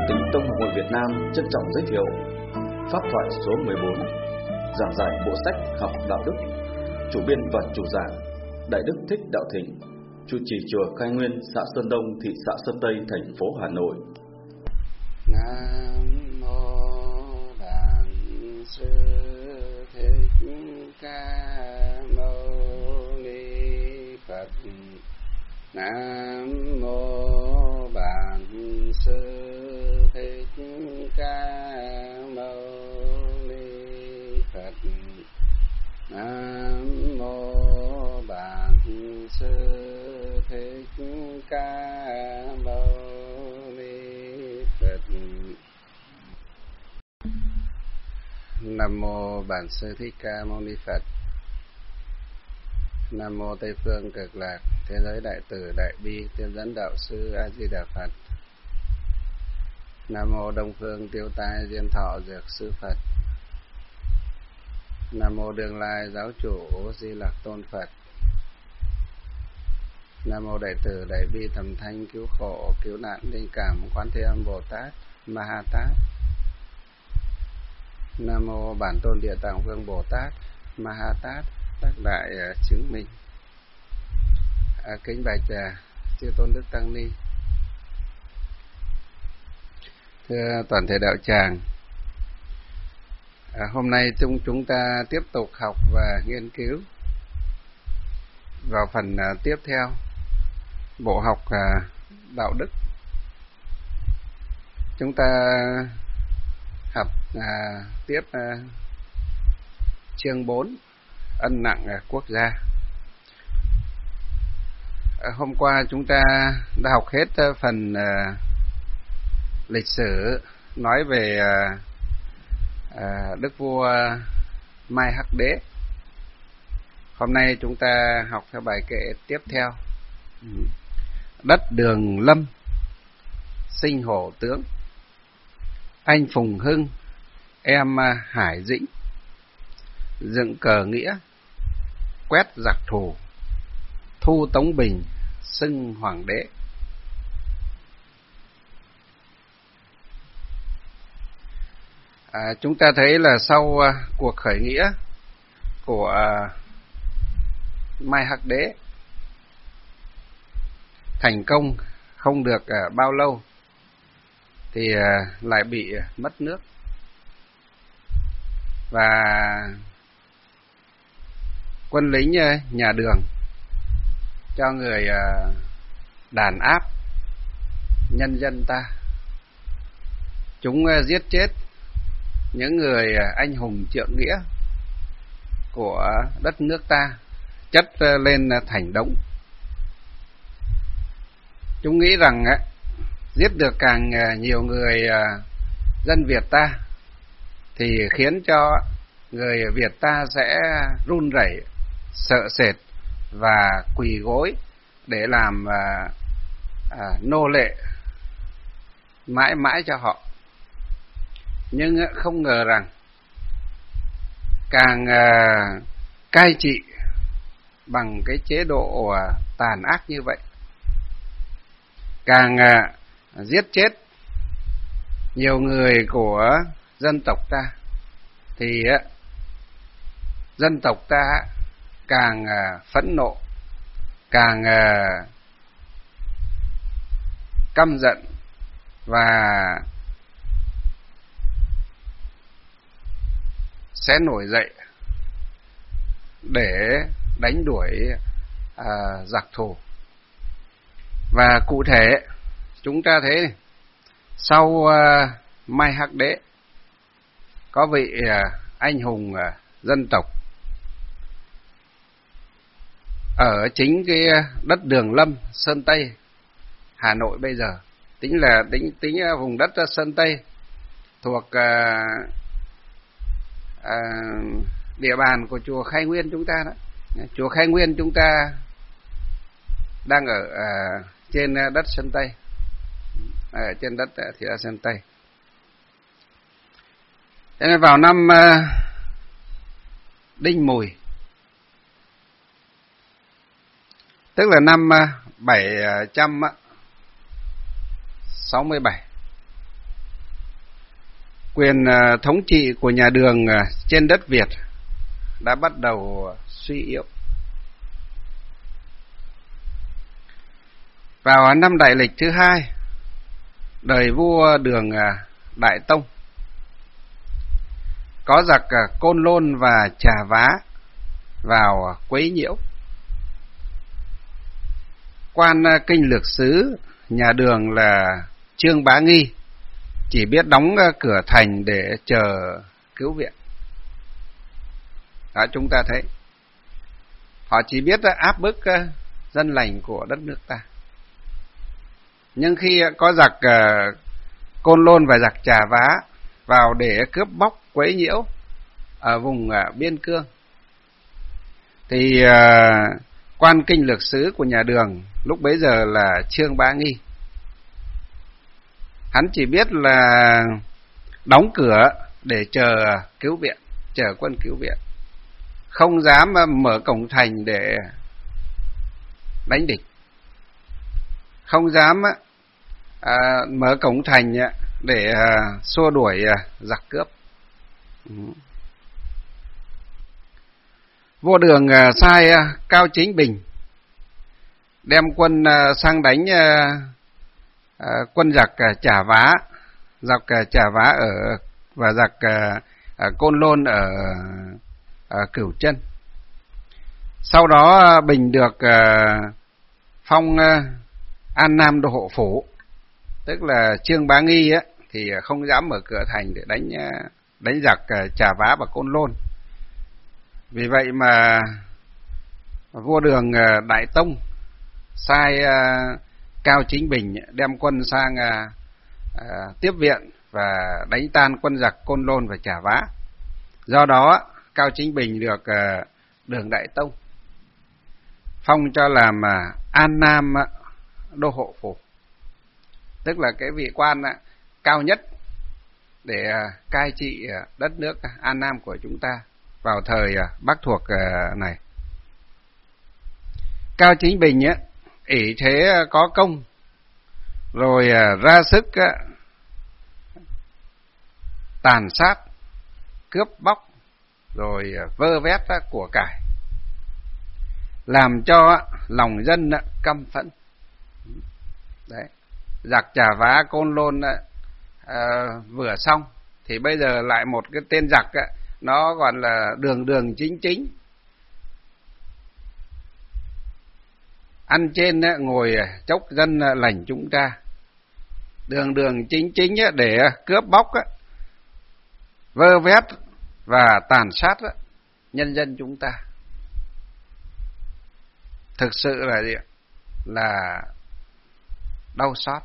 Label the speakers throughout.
Speaker 1: tịch Tông học hội Việt Nam trân trọng giới thiệu pháp thoại số 14, giảng giải bộ sách học đạo đức. Chủ biên và chủ giảng Đại Đức Thích Đạo Thịnh, trụ trì chùa Khai Nguyên, xã Sơn Đông, thị xã Sơn Tây, thành phố Hà Nội.
Speaker 2: Nam mô Bản Sư Thích Ca Mâu Ni Phật. Nam mô Bản Sư Thích Ca Mâu Ni Phật. Nam mô Bản Sư Thích Ca Mâu Ni Phật. Nam mô Bản Sư Thích Ca Mâu Ni Phật. Nam mô Tây Phương Cực Lạc Thế Giới Đại Từ Đại Bi Tiên Dẫn Đạo Sư A Di Đà Phật. Nam mô Đông Phương Tiêu Tai Diên Thọ Dược Sư Phật. Nam mô Đương Lai Giáo Chủ Di Lặc Tôn Phật. Nam mô Đại Từ Đại Bi Thầm Thanh Cứu Khổ Cứu Nạn Linh Cảm Quán Thế Âm Bồ Tát Ma Ha Tát. Nam mô Bản Tôn Địa Tạng Vương Bồ Tát Ma Ha Tát tác đại chứng minh. Kính bạch chư tôn đức tăng ni, thưa toàn thể đạo tràng, hôm nay chúng ta tiếp tục học và nghiên cứu vào phần tiếp theo bộ học đạo đức. Chúng ta học tiếp chương 4 ân nặng quốc gia. Hôm qua chúng ta đã học hết phần lịch sử nói về đức vua Mai Hắc Đế. Hôm nay chúng ta học theo bài kệ tiếp theo. Đất Đường Lâm sinh hổ tướng, anh Phùng Hưng em Hải Dĩnh, dựng cờ nghĩa quét giặc thù, thu Tống Bình xưng hoàng đế. Chúng ta thấy là sau cuộc khởi nghĩa của Mai Hắc Đế thành công không được bao lâu thì lại bị mất nước, và quân lính nhà Đường cho người đàn áp nhân dân ta. Chúng giết chết những người anh hùng trượng nghĩa của đất nước ta, chất lên thành đống. Chúng nghĩ rằng giết được càng nhiều người dân Việt ta thì khiến cho người Việt ta sẽ run rẩy, sợ sệt và quỳ gối để làm nô lệ mãi mãi cho họ. Nhưng không ngờ rằng càng cai trị bằng cái chế độ tàn ác như vậy, càng giết chết nhiều người của dân tộc ta, thì dân tộc ta càng phẫn nộ, càng căm giận và sẽ nổi dậy để đánh đuổi giặc thù. Và cụ thể chúng ta thấy sau Mai Hắc Đế có vị anh hùng dân tộc ở chính cái đất Đường Lâm, Sơn Tây, Hà Nội bây giờ, tính vùng đất Sơn Tây thuộc địa bàn của chùa Khai Nguyên chúng ta đó. Chùa Khai Nguyên chúng ta đang ở trên đất Sơn Tây, ở trên đất thị xã Sơn Tây. Thế nên vào năm Đinh Mùi, tức là năm 767, quyền thống trị của nhà Đường trên đất Việt đã bắt đầu suy yếu. Vào năm Đại Lịch thứ 2, đời vua Đường Đại Tông, có giặc Côn Lôn và Trà Vá vào quấy nhiễu. Quan kinh lược sứ nhà Đường là Trương Bá Nghi chỉ biết đóng cửa thành để chờ cứu viện. Đó, chúng ta thấy họ chỉ biết áp bức dân lành của đất nước ta. Nhưng khi có giặc Côn Lôn và giặc Trà Vá vào để cướp bóc quấy nhiễu ở vùng biên cương, thì quan kinh lược sứ của nhà Đường lúc bấy giờ là Trương Bá Nghi, hắn chỉ biết là đóng cửa để chờ cứu viện, chờ quân cứu viện, không dám mở cổng thành để đánh địch, không dám mở cổng thành để xua đuổi giặc cướp. Vua Đường sai Cao Chính Bình đem quân sang đánh quân giặc Trà Vá, giặc Trà Vá và giặc Côn Lôn ở Cửu Chân. Sau đó Bình được phong An Nam Đô hộ phủ, tức là Trương Bá Nghi thì không dám mở cửa thành để đánh giặc Trà Vá và Côn Lôn. Vì vậy mà vua Đường Đại Tông sai Cao Chính Bình đem quân sang tiếp viện và đánh tan quân giặc Côn Lôn và Trà Vá. Do đó Cao Chính Bình được Đường Đại Tông phong cho làm An Nam Đô hộ phủ, tức là cái vị quan cao nhất để cai trị đất nước An Nam của chúng ta vào thời Bắc thuộc này. Cao Chính Bình ỷ thế có công, rồi ra sức tàn sát, cướp bóc, rồi vơ vét của cải, làm cho lòng dân căm phẫn. Đấy, giặc Trà Vá Côn Lôn vừa xong thì bây giờ lại một cái tên giặc nó gọi là đường chính, ăn trên ngồi chốc dân lành chúng ta. Đường chính để cướp bóc, vơ vét và tàn sát nhân dân chúng ta. Thực sự là gì? Là đau xót.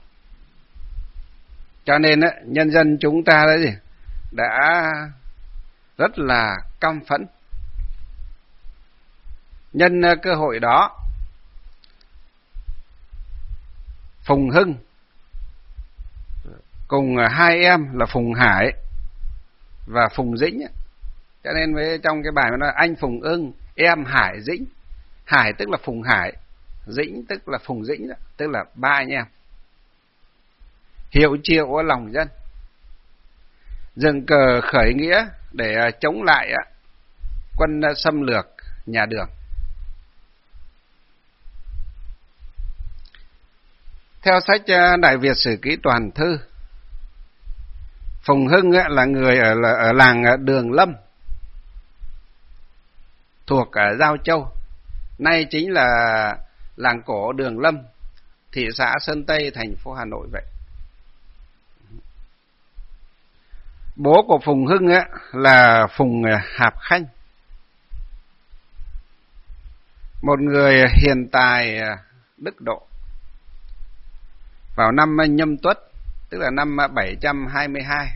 Speaker 2: Cho nên nhân dân chúng ta đấy gì? Đã rất là căm phẫn. Nhân cơ hội đó, Phùng Hưng cùng hai em là Phùng Hải và Phùng Dĩnh, cho nên với trong cái bài nó nói anh Phùng Ưng, em Hải Dĩnh. Hải tức là Phùng Hải, Dĩnh tức là Phùng Dĩnh, tức là ba anh em, hiệu triệu ở lòng dân, dựng cờ khởi nghĩa để chống lại quân xâm lược nhà Đường. Theo sách Đại Việt Sử Ký Toàn Thư, Phùng Hưng là người ở làng Đường Lâm thuộc Giao Châu, nay chính là làng cổ Đường Lâm, thị xã Sơn Tây, thành phố Hà Nội vậy. Bố của Phùng Hưng là Phùng Hạp Khanh, một người hiền tài đức độ. Vào năm Nhâm Tuất, tức là năm 722,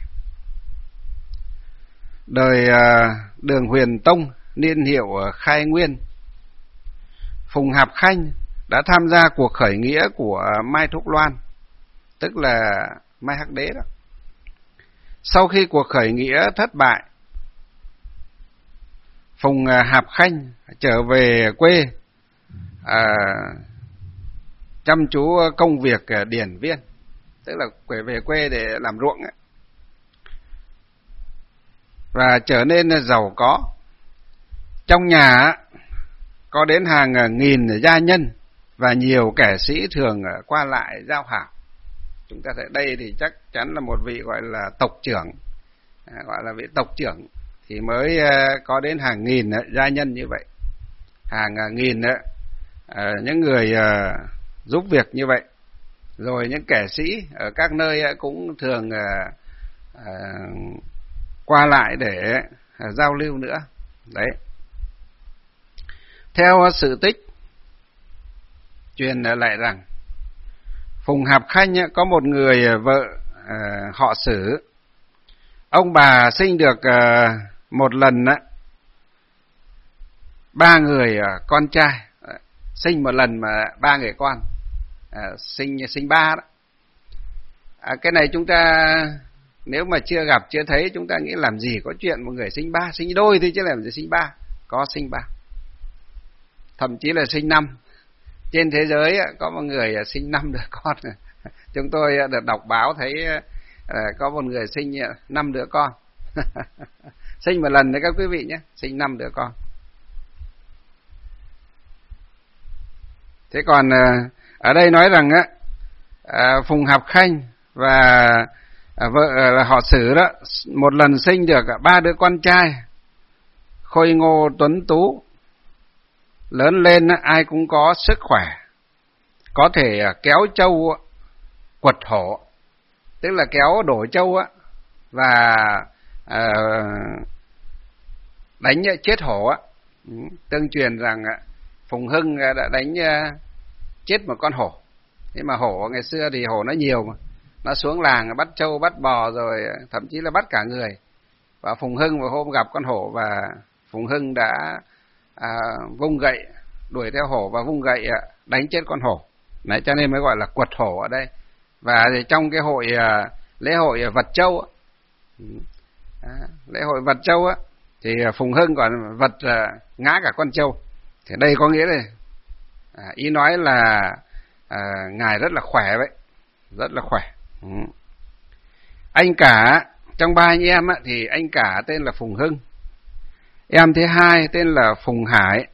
Speaker 2: đời Đường Huyền Tông, niên hiệu Khai Nguyên, Phùng Hạp Khanh đã tham gia cuộc khởi nghĩa của Mai Thúc Loan, tức là Mai Hắc Đế đó. Sau khi cuộc khởi nghĩa thất bại, Phùng Hạp Khanh trở về quê chăm chú công việc điển viên, tức là về quê để làm ruộng ấy. và trở nên giàu có. Trong nhà có đến hàng nghìn gia nhân và nhiều kẻ sĩ thường qua lại giao hảo. Chúng ta thấy đây thì chắc chắn là một vị gọi là tộc trưởng, gọi là vị tộc trưởng thì mới có đến hàng nghìn gia nhân như vậy, hàng nghìn những người giúp việc như vậy. Rồi những kẻ sĩ ở các nơi cũng thường qua lại để giao lưu nữa. Đấy. Theo sự tích truyền lại rằng Phùng Hạp Khanh có một người vợ họ Sử. Ông bà sinh được một lần 3 người con trai, sinh một lần mà 3 người con, sinh 3 đó. Cái này chúng ta nếu mà chưa gặp chưa thấy, chúng ta nghĩ làm gì có chuyện một người sinh 3, sinh đôi thôi chứ làm gì sinh 3. Có sinh 3, thậm chí là sinh 5. Trên thế giới có một người sinh 5 đứa con. Chúng tôi được đọc báo thấy có một người sinh 5 đứa con. Sinh một lần đấy các quý vị nhé, sinh 5 đứa con. Thế còn ở đây nói rằng Phùng Hạp Khanh và vợ là họ Sử đó, một lần sinh được 3 đứa con trai khôi ngô tuấn tú, lớn lên ai cũng có sức khỏe, có thể kéo trâu quật hổ, tức là kéo đổ trâu và đánh chết hổ. Tương truyền rằng Phùng Hưng đã đánh chết một con hổ. Thế mà hổ ngày xưa thì hổ nó nhiều mà, nó xuống làng bắt trâu bắt bò rồi thậm chí là bắt cả người. Và Phùng Hưng một hôm gặp con hổ và Phùng Hưng đã vung gậy đuổi theo hổ và vung gậy đánh chết con hổ. Đấy, cho nên mới gọi là quật hổ ở đây. Và trong cái lễ hội vật trâu, lễ hội vật trâu thì Phùng Hưng còn vật ngã cả con trâu. Thì đây có nghĩa là ý nói là ngài rất là khỏe vậy, rất là khỏe. Anh cả trong 3 anh em thì anh cả tên là Phùng Hưng, em thứ hai tên là Phùng Hải,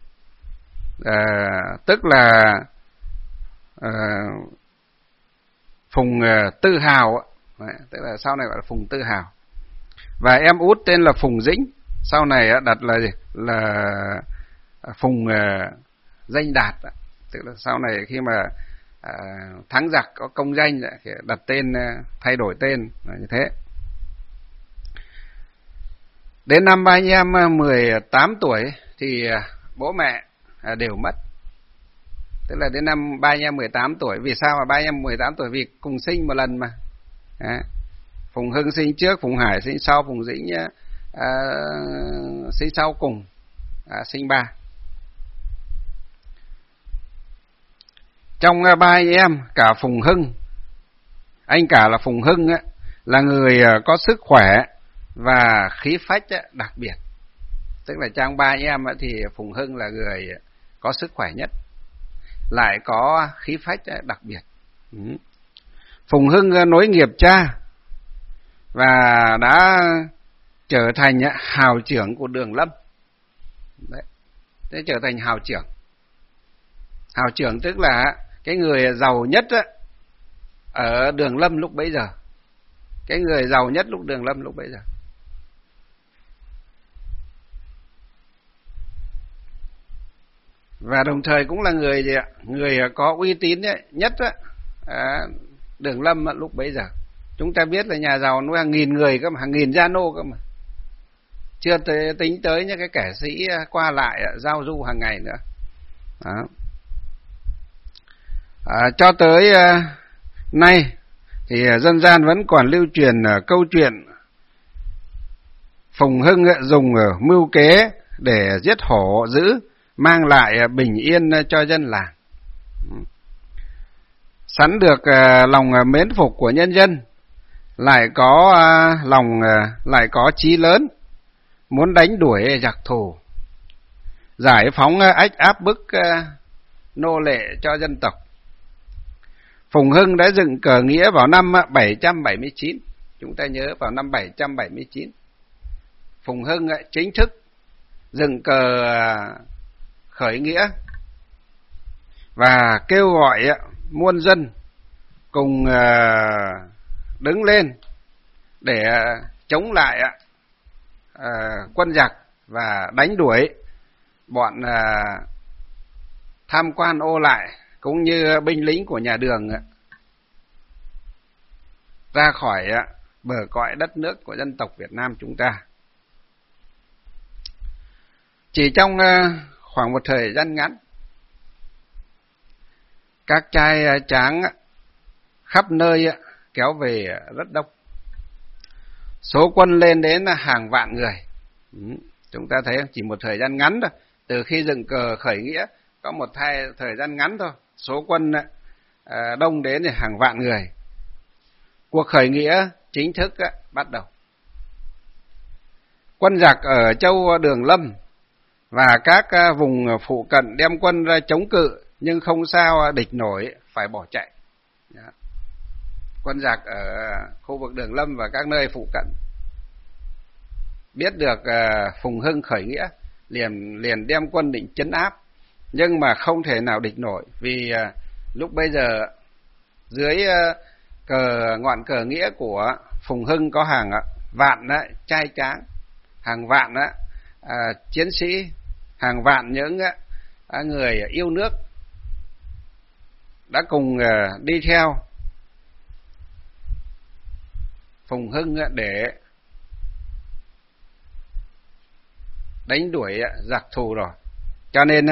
Speaker 2: tức là Phùng Tư Hào, tức là sau này gọi là Phùng Tư Hào. Và em út tên là Phùng Dĩnh, sau này đặt là Phùng Danh Đạt, tức là sau này khi mà thắng giặc có công danh thì đặt tên, thay đổi tên là như thế. Đến năm 3 anh em 18 tuổi thì bố mẹ đều mất. Tức là đến năm 3 anh em 18 tuổi. Vì sao mà 3 anh em 18 tuổi? Vì cùng sinh một lần mà. Phùng Hưng sinh trước, Phùng Hải sinh sau, Phùng Dĩnh sinh sau cùng, sinh 3. Trong 3 anh em, cả Phùng Hưng, anh cả là Phùng Hưng là người có sức khỏe và khí phách đặc biệt. Tức là trong 3 anh em thì Phùng Hưng là người có sức khỏe nhất, lại có khí phách đặc biệt. Phùng Hưng nối nghiệp cha và đã trở thành hào trưởng của Đường Lâm. Đấy. Thế trở thành hào trưởng. Hào trưởng tức là cái người giàu nhất ở Đường Lâm lúc bấy giờ. Cái người giàu nhất lúc Đường Lâm lúc bấy giờ. Và đồng thời cũng là người có uy tín nhất Đường Lâm lúc bấy giờ. Chúng ta biết là nhà giàu nuôi hàng nghìn người cơ mà, hàng nghìn gia nô cơ mà. Chưa tính tới những cái kẻ sĩ qua lại giao du hàng ngày nữa. Đó. Cho tới nay thì dân gian vẫn còn lưu truyền câu chuyện Phùng Hưng dùng mưu kế để giết hổ dữ, mang lại bình yên cho dân làng. Sẵn được lòng mến phục của nhân dân, lại có chí lớn, muốn đánh đuổi giặc thù, giải phóng ách áp bức nô lệ cho dân tộc. Phùng Hưng đã dựng cờ nghĩa vào năm 779. Chúng ta nhớ vào năm 779. Phùng Hưng chính thức dựng cờ khởi nghĩa và kêu gọi muôn dân cùng đứng lên để chống lại quân giặc và đánh đuổi bọn tham quan ô lại cũng như binh lính của nhà Đường ra khỏi bờ cõi đất nước của dân tộc Việt Nam chúng ta. Chỉ trong khoảng một thời gian ngắn, các trai tráng khắp nơi kéo về rất đông. Số quân lên đến hàng vạn người. Chúng ta thấy chỉ một thời gian ngắn thôi, từ khi dựng cờ khởi nghĩa có một thời gian ngắn thôi, số quân đông đến hàng vạn người. Cuộc khởi nghĩa chính thức bắt đầu. Quân giặc ở châu Đường Lâm và các vùng phụ cận đem quân ra chống cự, nhưng không sao địch nổi, phải bỏ chạy. Quân giặc ở khu vực Đường Lâm và các nơi phụ cận biết được Phùng Hưng khởi nghĩa, liền đem quân định trấn áp, nhưng mà không thể nào địch nổi, vì lúc bây giờ dưới ngọn cờ nghĩa của Phùng Hưng có hàng vạn trai tráng, hàng vạn chiến sĩ, hàng vạn những người yêu nước đã cùng đi theo Phùng Hưng để đánh đuổi giặc thù rồi. Cho nên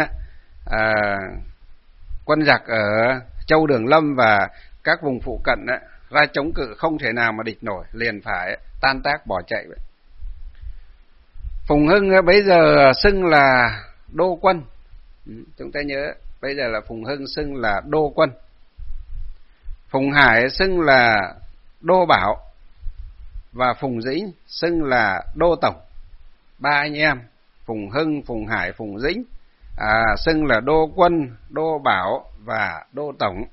Speaker 2: quân giặc ở châu Đường Lâm và các vùng phụ cận ra chống cự không thể nào mà địch nổi, liền phải tan tác bỏ chạy vậy. Phùng Hưng bây giờ xưng là đô quân. Chúng ta nhớ bây giờ là Phùng Hưng xưng là đô quân, Phùng Hải xưng là đô bảo và Phùng Dĩnh xưng là đô tổng. Ba anh em Phùng Hưng, Phùng Hải, Phùng Dĩnh xưng là đô quân, đô bảo và đô tổng.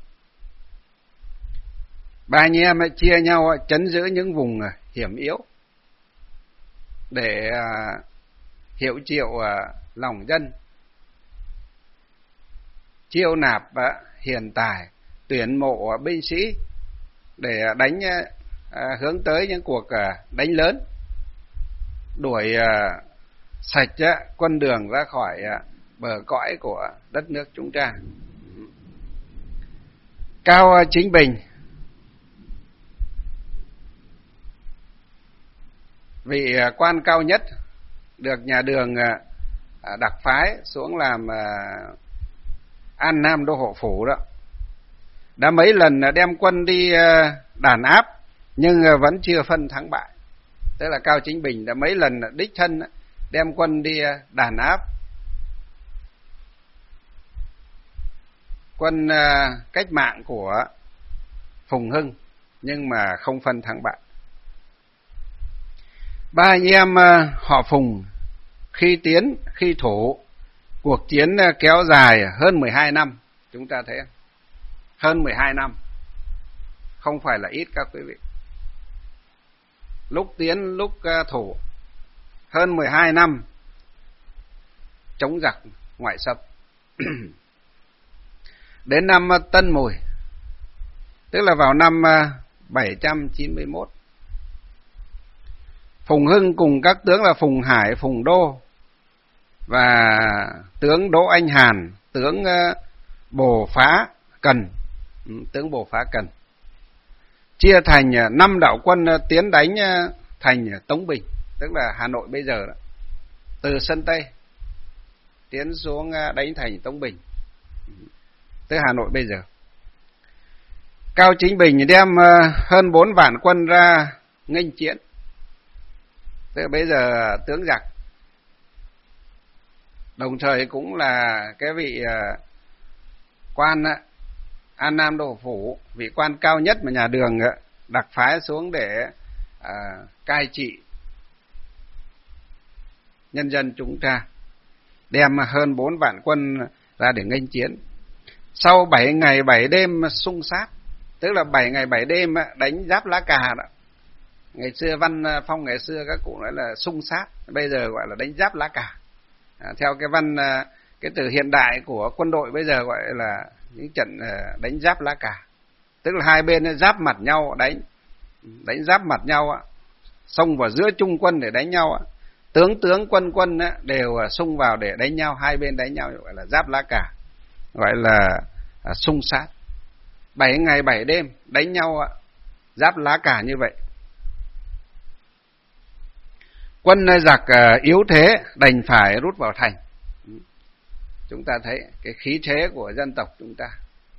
Speaker 2: Ba anh em chia nhau trấn giữ những vùng hiểm yếu để hiệu triệu lòng dân, chiêu nạp hiền tài, tuyển mộ binh sĩ để đánh hướng tới những cuộc đánh lớn, đuổi sạch quân Đường ra khỏi bờ cõi của đất nước chúng ta. Cao Chính Bình vị quan cao nhất được nhà Đường đặc phái xuống làm An Nam đô hộ phủ đó, đã mấy lần đem quân đi đàn áp nhưng vẫn chưa phân thắng bại. Tức là Cao Chính Bình đã mấy lần đích thân đem quân đi đàn áp quân cách mạng của Phùng Hưng, nhưng mà không phân thắng bại. Ba anh em họ Phùng khi tiến khi thủ, cuộc chiến kéo dài hơn 12 năm. Chúng ta thấy hơn 12 năm không phải là ít các quý vị. Lúc tiến lúc thủ, hơn 12 năm chống giặc ngoại xâm. Đến năm Tân Mùi, tức là vào năm 791, Phùng Hưng cùng các tướng là Phùng Hải, Phùng Đô và tướng Đỗ Anh Hàn, tướng Bồ Phá Cần, chia thành 5 đạo quân tiến đánh thành Tống Bình, tức là Hà Nội bây giờ đó. Từ Sơn Tây tiến xuống đánh thành Tống Bình, tức Hà Nội bây giờ. Cao Chính Bình đem hơn 4 vạn quân ra nghênh chiến. Tức là bây giờ tướng giặc, đồng thời cũng là cái vị quan An Nam đô hộ phủ, vị quan cao nhất mà nhà Đường đặc phái xuống để cai trị nhân dân chúng ta, đem hơn 4 vạn quân ra để nghênh chiến. Sau 7 ngày 7 đêm xung sát, tức là 7 ngày 7 đêm đánh giáp lá cà đó, Ngày xưa văn phong ngày xưa các cụ nói là xung sát, bây giờ gọi là đánh giáp lá cà. Theo cái cái từ hiện đại của quân đội bây giờ gọi là những trận đánh giáp lá cà, tức là hai bên giáp mặt nhau đánh giáp mặt nhau, xông vào giữa trung quân để đánh nhau, tướng quân đều xung vào để đánh nhau, hai bên đánh nhau gọi là giáp lá cà, gọi là xung sát. 7 ngày 7 đêm đánh nhau giáp lá cà như vậy. Quân giặc yếu thế đành phải rút vào thành. Chúng ta thấy cái khí thế của dân tộc chúng ta.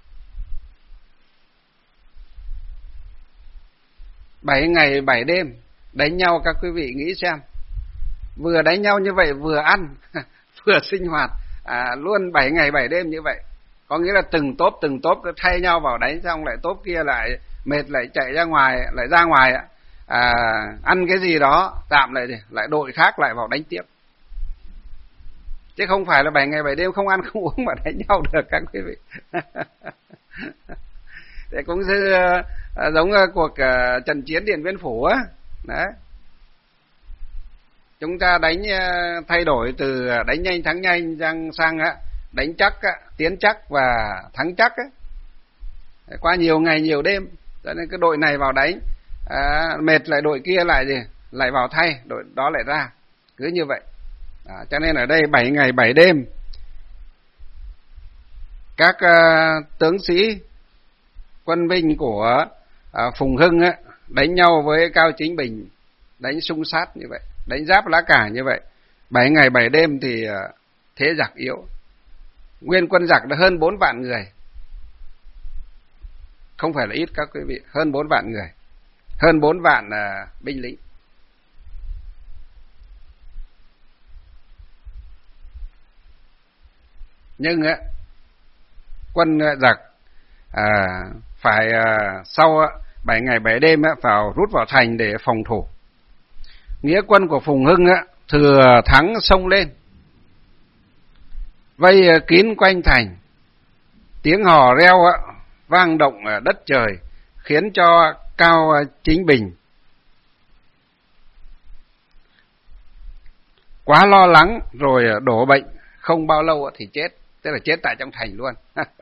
Speaker 2: 7 ngày 7 đêm đánh nhau, các quý vị nghĩ xem, vừa đánh nhau như vậy, vừa ăn vừa sinh hoạt luôn 7 ngày 7 đêm như vậy. Có nghĩa là từng tốp cứ thay nhau vào đánh, xong lại tốp kia lại mệt lại chạy ra ngoài, ăn cái gì đó tạm lại đội khác lại vào đánh tiếp. Chứ không phải là 7 ngày 7 đêm không ăn không uống mà đánh nhau được các quý vị. Thế cũng giống cuộc trận chiến Điện Biên Phủ á. Đấy. Chúng ta đánh thay đổi từ đánh nhanh thắng nhanh sang đánh chắc, tiến chắc và thắng chắc ấy. Qua nhiều ngày nhiều đêm, cho nên cái đội này vào đánh mệt lại đội kia lại vào thay, đội đó lại ra, cứ như vậy. Cho nên ở đây 7 ngày 7 đêm các tướng sĩ quân binh của Phùng Hưng đánh nhau với Cao Chính Bình, đánh xung sát như vậy, đánh giáp lá cà như vậy. 7 ngày 7 đêm thì thế giặc yếu. Nguyên quân giặc đã hơn 4 vạn người, không phải là ít các quý vị, hơn 4 vạn người, hơn 4 vạn binh lính. Nhưng quân giặc phải sau 7 ngày 7 đêm vào rút vào thành để phòng thủ. Nghĩa quân của Phùng Hưng thừa thắng xông lên, vây kín quanh thành, tiếng hò reo vang động đất trời, khiến cho Cao Chính Bình quá lo lắng rồi đổ bệnh, không bao lâu thì chết, tức là chết tại trong thành luôn.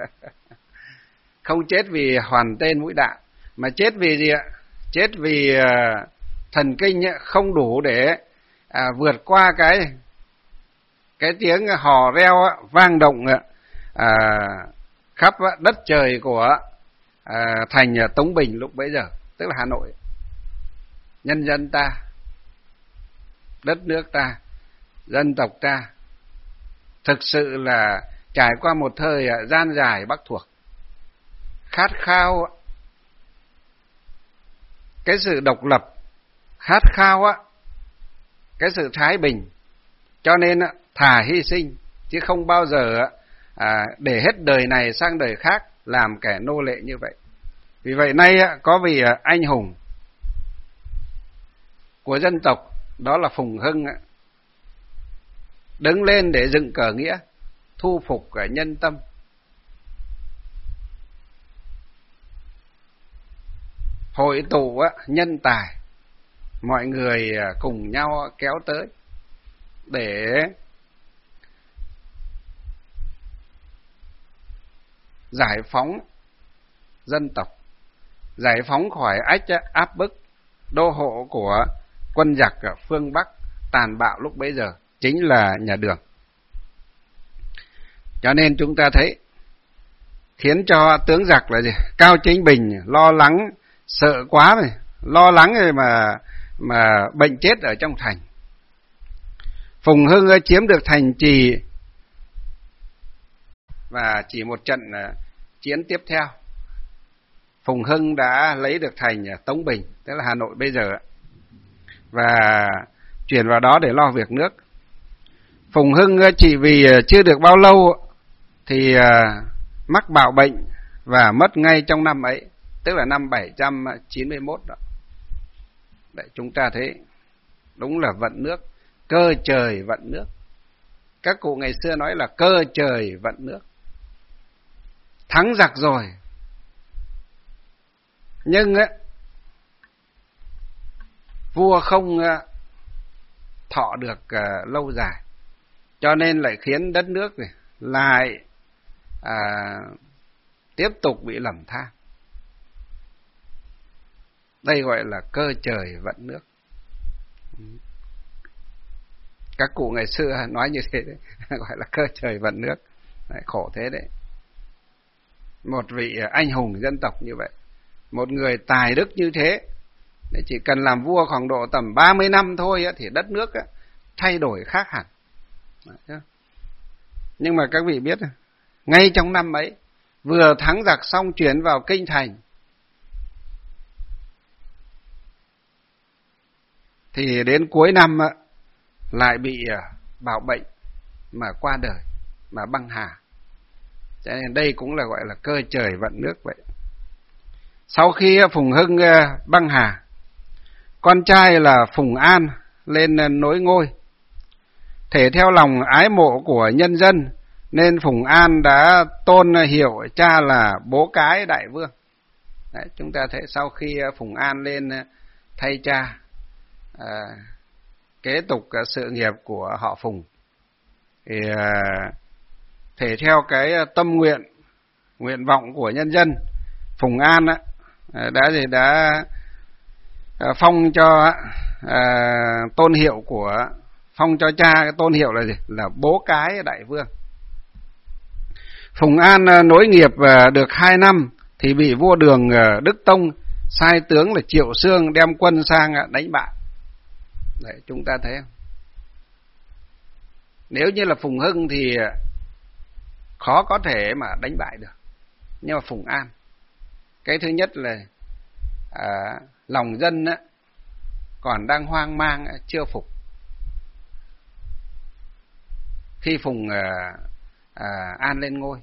Speaker 2: Không chết vì hoàn tên mũi đạn, mà chết vì gì ạ? Chết vì thần kinh không đủ để vượt qua cái tiếng hò reo vang động khắp đất trời của thành Tống Bình lúc bấy giờ, tức là Hà Nội. Nhân dân ta, đất nước ta, dân tộc ta thực sự là trải qua một thời gian dài bắc thuộc, khát khao cái sự độc lập, khát khao cái sự thái bình, cho nên thà hy sinh chứ không bao giờ để hết đời này sang đời khác làm kẻ nô lệ như vậy. Vì vậy nay có vị anh hùng của dân tộc, đó là Phùng Hưng, đứng lên để dựng cờ nghĩa, thu phục nhân tâm. Hội tụ nhân tài, mọi người cùng nhau kéo tới để giải phóng dân tộc, giải phóng khỏi áp bức đô hộ của quân giặc ở phương Bắc tàn bạo lúc bấy giờ, chính là nhà Đường. Cho nên chúng ta thấy khiến cho tướng giặc là gì? Cao Chính Bình lo lắng, sợ quá rồi, lo lắng rồi mà bệnh chết ở trong thành. Phùng Hưng chiếm được thành Trì và chỉ một trận chiến tiếp theo, Phùng Hưng đã lấy được thành Tống Bình, tức là Hà Nội bây giờ, và chuyển vào đó để lo việc nước. Phùng Hưng chỉ vì chưa được bao lâu thì mắc bạo bệnh và mất ngay trong năm ấy, tức là năm 791 đó. Đấy, chúng ta thấy đúng là vận nước, cơ trời vận nước. Các cụ ngày xưa nói là cơ trời vận nước. Thắng giặc rồi, nhưng vua không thọ được lâu dài, cho nên lại khiến đất nước này lại tiếp tục bị lầm than. Đây gọi là cơ trời vận nước. Các cụ ngày xưa nói như thế đấy, gọi là cơ trời vận nước. Đấy, khổ thế đấy. Một vị anh hùng dân tộc như vậy, một người tài đức như thế, chỉ cần làm vua khoảng độ tầm 30 năm thôi thì đất nước thay đổi khác hẳn. Nhưng mà các vị biết, ngay trong năm ấy, vừa thắng giặc xong chuyển vào kinh thành, thì đến cuối năm lại bị bạo bệnh mà qua đời, mà băng hà. Cho nên đây cũng là gọi là cơ trời vận nước vậy. Sau khi Phùng Hưng băng hà, con trai là Phùng An lên nối ngôi. Thể theo lòng ái mộ của nhân dân, nên Phùng An đã tôn hiệu cha là Bố Cái Đại Vương. Đấy, chúng ta thấy sau khi Phùng An lên thay cha, kế tục sự nghiệp của họ Phùng, thì thể theo cái tâm nguyện vọng của nhân dân, Phùng An đã phong cho tôn hiệu phong cho cha cái tôn hiệu là gì? Là Bố Cái Đại Vương. Phùng An nối nghiệp được 2 năm thì bị vua Đường Đức Tông sai tướng là Triệu Xương đem quân sang đánh bại. Đấy, chúng ta thấy không? Nếu như là Phùng Hưng thì khó có thể mà đánh bại được. Nhưng mà Phùng An, cái thứ nhất là lòng dân còn đang hoang mang, chưa phục. Khi Phùng An lên ngôi,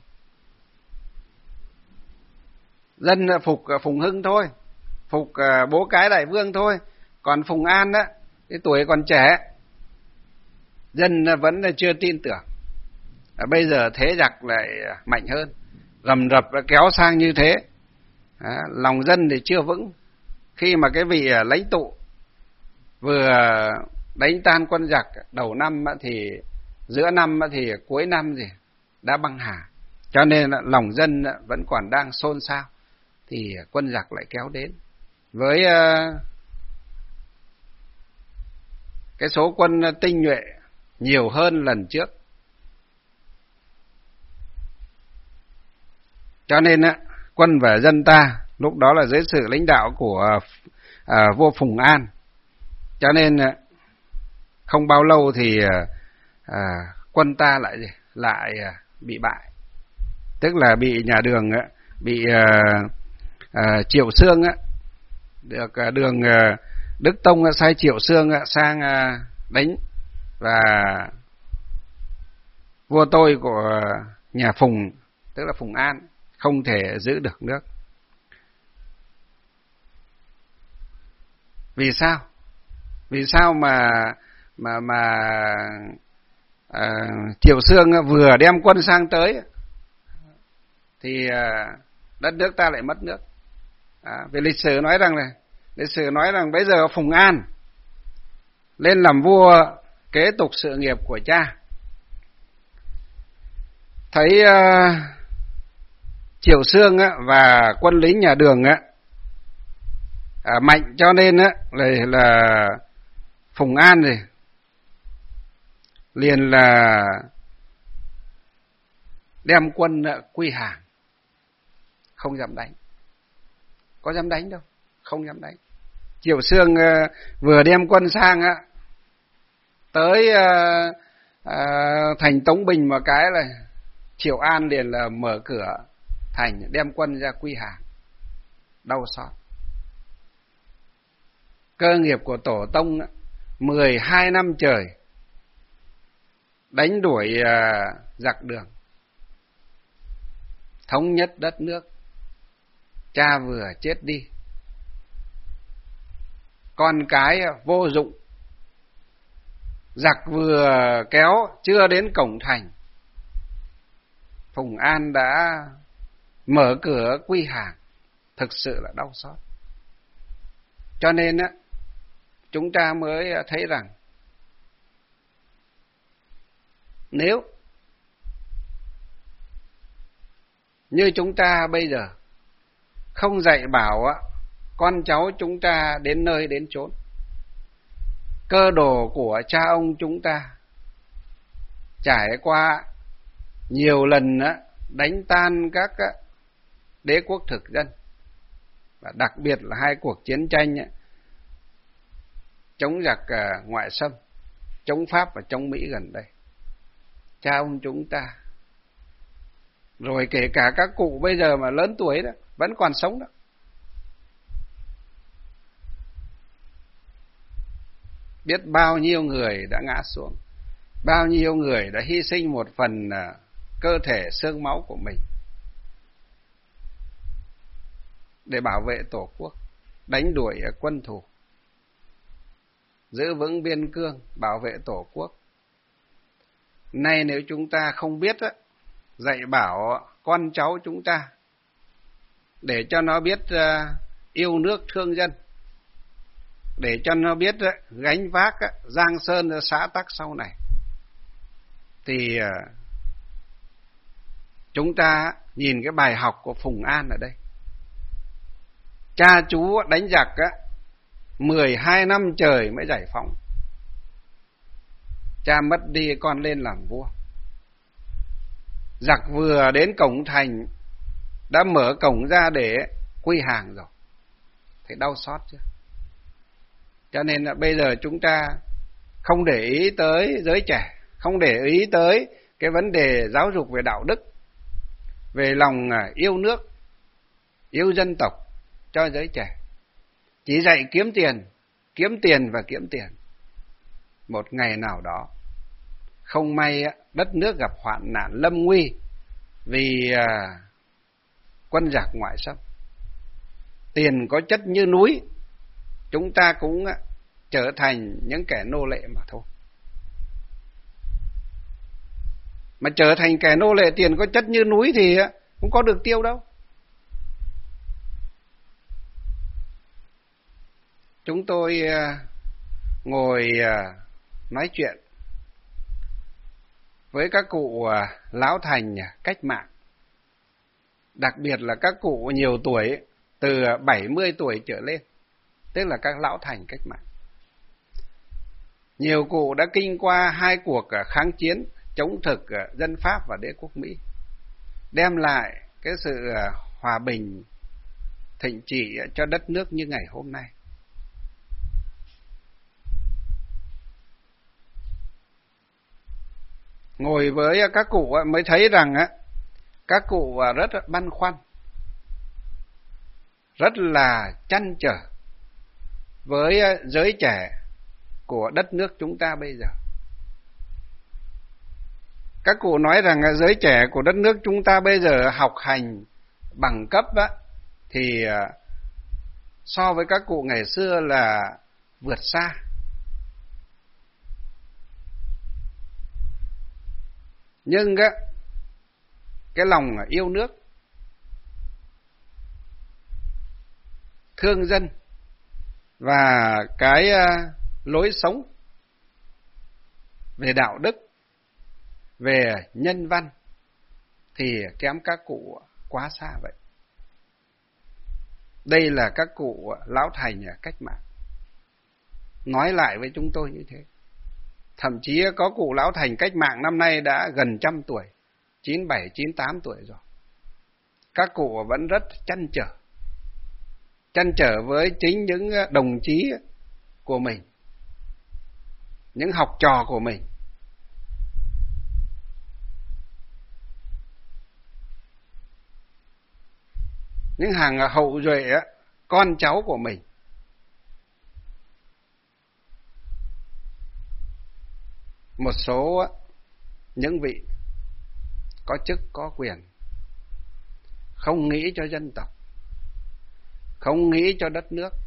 Speaker 2: dân phục Phùng Hưng thôi, phục Bố Cái Đại Vương thôi. Còn Phùng An cái tuổi còn trẻ, dân vẫn chưa tin tưởng. Bây giờ thế giặc lại mạnh hơn, rầm rập kéo sang như thế, lòng dân thì chưa vững. Khi mà cái vị lãnh tụ vừa đánh tan quân giặc đầu năm thì giữa năm thì cuối năm thì đã băng hà, cho nên lòng dân vẫn còn đang xôn xao, thì quân giặc lại kéo đến với cái số quân tinh nhuệ nhiều hơn lần trước. Cho nên quân và dân ta lúc đó là dưới sự lãnh đạo của vua Phùng An, cho nên không bao lâu thì quân ta lại bị bại, tức là bị nhà Đường, bị Triệu Xương, được Đường Đức Tông sai Triệu Xương sang đánh, và vua tôi của nhà Phùng, tức là Phùng An, không thể giữ được nước. Vì sao? Vì sao mà Triệu Xương vừa đem quân sang tới thì đất nước ta lại mất nước? Vì lịch sử nói rằng bây giờ Phùng An lên làm vua kế tục sự nghiệp của cha, thấy Triệu Xương và quân lính nhà Đường mạnh, cho nên là Phùng An liền là đem quân quy hàng, không dám đánh. Có dám đánh đâu, không dám đánh. Triệu Xương vừa đem quân sang tới thành Tống Bình một cái là Triệu An liền là mở cửa thành đem quân ra quy hàng. Đau xót. Cơ nghiệp của tổ tông 12 năm trời đánh đuổi giặc Đường, thống nhất đất nước, cha vừa chết đi, con cái vô dụng, giặc vừa kéo chưa đến cổng thành, Phùng An đã mở cửa quy hàng. Thực sự là đau xót. Cho nên chúng ta mới thấy rằng nếu như chúng ta bây giờ không dạy bảo con cháu chúng ta đến nơi đến chốn, cơ đồ của cha ông chúng ta trải qua nhiều lần đánh tan các đế quốc thực dân, và đặc biệt là 2 cuộc chiến tranh chống giặc ngoại xâm, chống Pháp và chống Mỹ gần đây. Cha ông chúng ta, rồi kể cả các cụ bây giờ mà lớn tuổi đó, vẫn còn sống đó, biết bao nhiêu người đã ngã xuống, bao nhiêu người đã hy sinh một phần cơ thể xương máu của mình để bảo vệ Tổ quốc, đánh đuổi quân thù, giữ vững biên cương, bảo vệ Tổ quốc. Nay nếu chúng ta không biết dạy bảo con cháu chúng ta để cho nó biết yêu nước thương dân, để cho nó biết gánh vác giang sơn xã tắc sau này, thì chúng ta nhìn cái bài học của Phùng An ở đây. Cha chú đánh giặc 12 năm trời mới giải phóng. Cha mất đi, con lên làm vua. Giặc vừa đến cổng thành đã mở cổng ra để quy hàng rồi, thấy đau xót chứ. Cho nên là bây giờ chúng ta không để ý tới giới trẻ, không để ý tới cái vấn đề giáo dục về đạo đức, về lòng yêu nước, yêu dân tộc cho giới trẻ. Chỉ dạy kiếm tiền và kiếm tiền. Một ngày nào đó không may đất nước gặp hoạn nạn lâm nguy vì quân giặc ngoại xâm, tiền có chất như núi, chúng ta cũng trở thành những kẻ nô lệ mà thôi. Mà trở thành kẻ nô lệ, tiền có chất như núi thì không có được tiêu đâu. Chúng tôi ngồi nói chuyện với các cụ lão thành cách mạng, đặc biệt là các cụ nhiều tuổi, từ 70 tuổi trở lên, tức là các lão thành cách mạng. Nhiều cụ đã kinh qua 2 cuộc kháng chiến chống thực dân Pháp và đế quốc Mỹ, đem lại cái sự hòa bình thịnh trị cho đất nước như ngày hôm nay. Ngồi với các cụ mới thấy rằng các cụ rất băn khoăn, rất là trăn trở với giới trẻ của đất nước chúng ta bây giờ. Các cụ nói rằng giới trẻ của đất nước chúng ta bây giờ học hành bằng cấp thì so với các cụ ngày xưa là vượt xa. Nhưng cái lòng yêu nước, thương dân và cái lối sống về đạo đức, về nhân văn thì kém các cụ quá xa vậy. Đây là các cụ lão thành cách mạng nói lại với chúng tôi như thế. Thậm chí có cụ lão thành cách mạng năm nay đã gần 100 tuổi, 97, 98 tuổi rồi. Các cụ vẫn rất trăn trở với chính những đồng chí của mình, những học trò của mình. Những hàng hậu duệ, con cháu của mình. Một số những vị có chức có quyền, không nghĩ cho dân tộc, không nghĩ cho đất nước,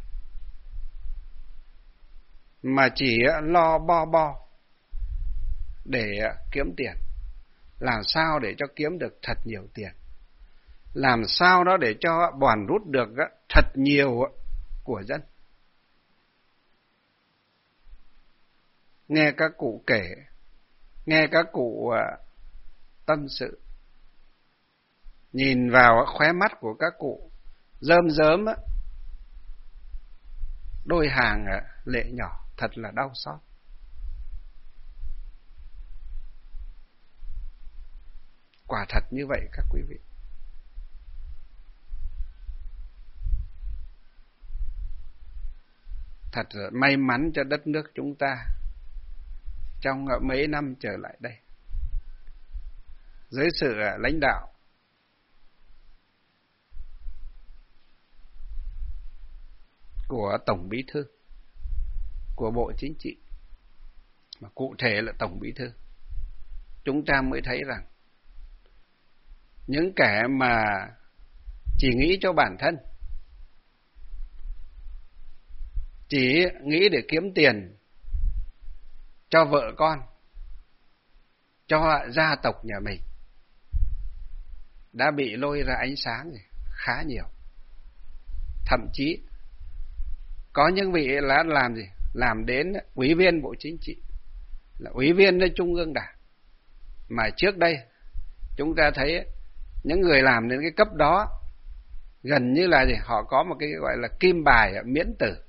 Speaker 2: mà chỉ lo bo để kiếm tiền. Làm sao để cho kiếm được thật nhiều tiền, làm sao đó để cho bòn rút được thật nhiều của dân. nghe các cụ kể, nghe các cụ tâm sự, nhìn vào khóe mắt của các cụ rơm rớm đôi hàng lệ nhỏ, thật là đau xót. Quả thật như vậy các quý vị. Thật là may mắn cho đất nước chúng ta trong mấy năm trở lại đây, dưới sự lãnh đạo của Tổng Bí thư, của Bộ Chính trị, mà cụ thể là Tổng Bí thư, chúng ta mới thấy rằng những kẻ mà chỉ nghĩ cho bản thân, chỉ nghĩ để kiếm tiền cho vợ con, cho gia tộc nhà mình, đã bị lôi ra ánh sáng khá nhiều. Thậm chí có những vị là làm gì? Làm đến ủy viên Bộ Chính trị, là ủy viên Trung ương Đảng. Mà trước đây chúng ta thấy những người làm đến cái cấp đó gần như là gì? Họ có một cái gọi là kim bài miễn tử.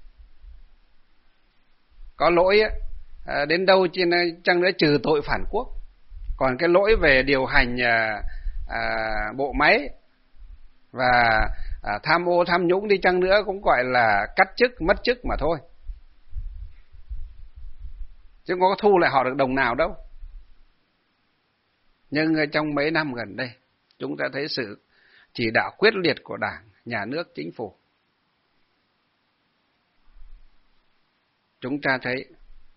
Speaker 2: Có lỗi đến đâu chăng nữa trừ tội phản quốc, còn cái lỗi về điều hành bộ máy và tham ô tham nhũng đi chăng nữa cũng gọi là cắt chức mất chức mà thôi, chứ không có thu lại họ được đồng nào đâu. Nhưng trong mấy năm gần đây chúng ta thấy sự chỉ đạo quyết liệt của Đảng, Nhà nước, Chính phủ, chúng ta thấy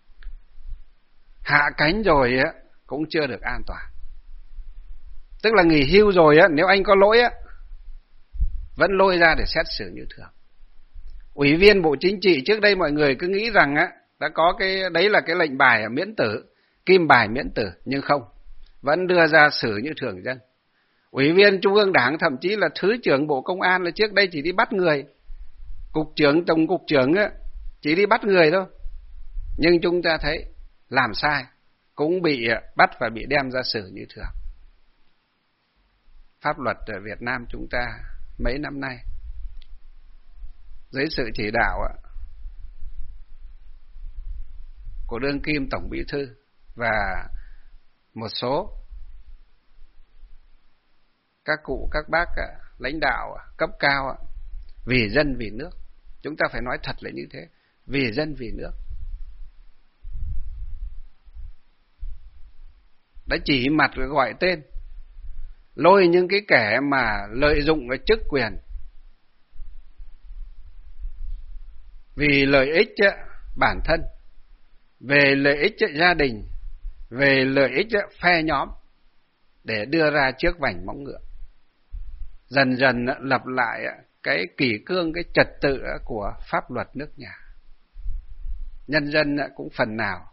Speaker 2: hạ cánh rồi cũng chưa được an toàn. Tức là nghỉ hưu rồi nếu anh có lỗi vẫn lôi ra để xét xử như thường. Ủy viên Bộ Chính trị trước đây mọi người cứ nghĩ rằng đã có cái đấy là cái lệnh bài miễn tử, kim bài miễn tử, nhưng không, vẫn đưa ra xử như thường dân. Ủy viên Trung ương Đảng, thậm chí là Thứ trưởng Bộ Công an là trước đây chỉ đi bắt người, cục trưởng, tổng cục trưởng chỉ đi bắt người thôi, nhưng chúng ta thấy làm sai cũng bị bắt và bị đem ra xử như thường. Pháp luật ở Việt Nam chúng ta mấy năm nay dưới sự chỉ đạo của đương kim Tổng Bí thư và một số các cụ các bác lãnh đạo cấp cao vì dân vì nước. Chúng ta phải nói thật là như thế, vì dân vì nước. Đã chỉ mặt gọi tên, lôi những cái kẻ mà lợi dụng cái chức quyền vì lợi ích bản thân, về lợi ích gia đình, về lợi ích phe nhóm để đưa ra trước vành móng ngựa. Dần dần lập lại cái kỷ cương, cái trật tự của pháp luật nước nhà. Nhân dân cũng phần nào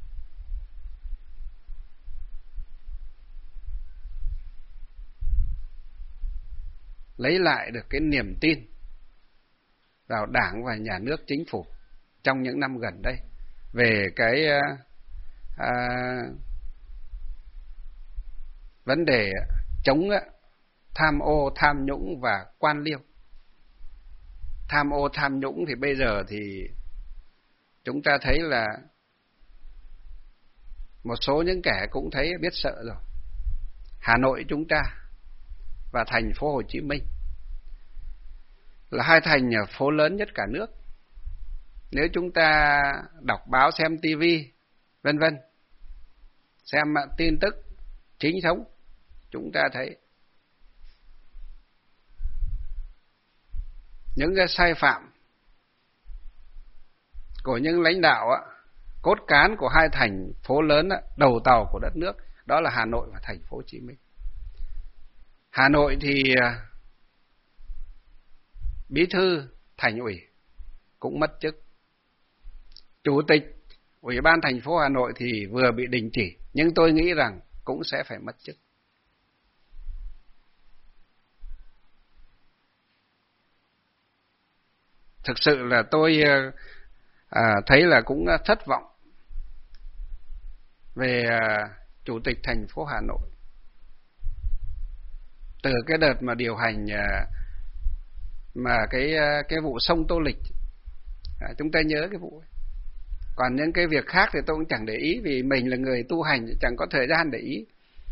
Speaker 2: lấy lại được cái niềm tin vào Đảng và Nhà nước, Chính phủ trong những năm gần đây về cái vấn đề chống tham ô, tham nhũng và quan liêu. Tham ô, tham nhũng thì bây giờ thì chúng ta thấy là một số những kẻ cũng thấy biết sợ rồi. Hà Nội chúng ta và thành phố Hồ Chí Minh là hai thành phố lớn nhất cả nước. Nếu chúng ta đọc báo, xem tivi, vân vân, xem tin tức chính thống, chúng ta thấy những cái sai phạm của những lãnh đạo cốt cán của hai thành phố lớn đầu tàu của đất nước, đó là Hà Nội và thành phố Hồ Chí Minh. Hà Nội thì bí thư thành ủy cũng mất chức. Chủ tịch Ủy ban thành phố Hà Nội thì vừa bị đình chỉ, nhưng tôi nghĩ rằng cũng sẽ phải mất chức. Thực sự là tôi thấy là cũng thất vọng về chủ tịch thành phố Hà Nội. Từ cái đợt mà điều hành mà cái vụ sông Tô Lịch, chúng ta nhớ cái vụ ấy. Còn những cái việc khác thì tôi cũng chẳng để ý, vì mình là người tu hành chẳng có thời gian để ý.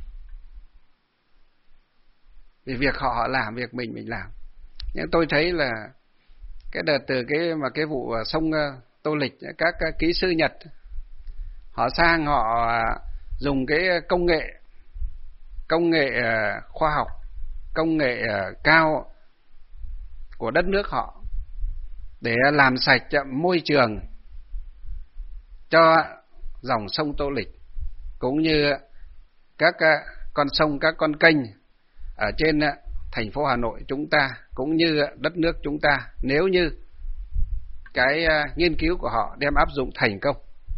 Speaker 2: Vì việc họ làm, việc mình làm. Nhưng tôi thấy là cái đợt từ cái vụ sông Tô Lịch, các kỹ sư Nhật họ sang, họ dùng cái công nghệ khoa học, công nghệ cao của đất nước họ để làm sạch môi trường cho dòng sông Tô Lịch, cũng như các con sông, các con kênh ở trên thành phố Hà Nội chúng ta, cũng như đất nước chúng ta, nếu như cái nghiên cứu của họ đem áp dụng thành công.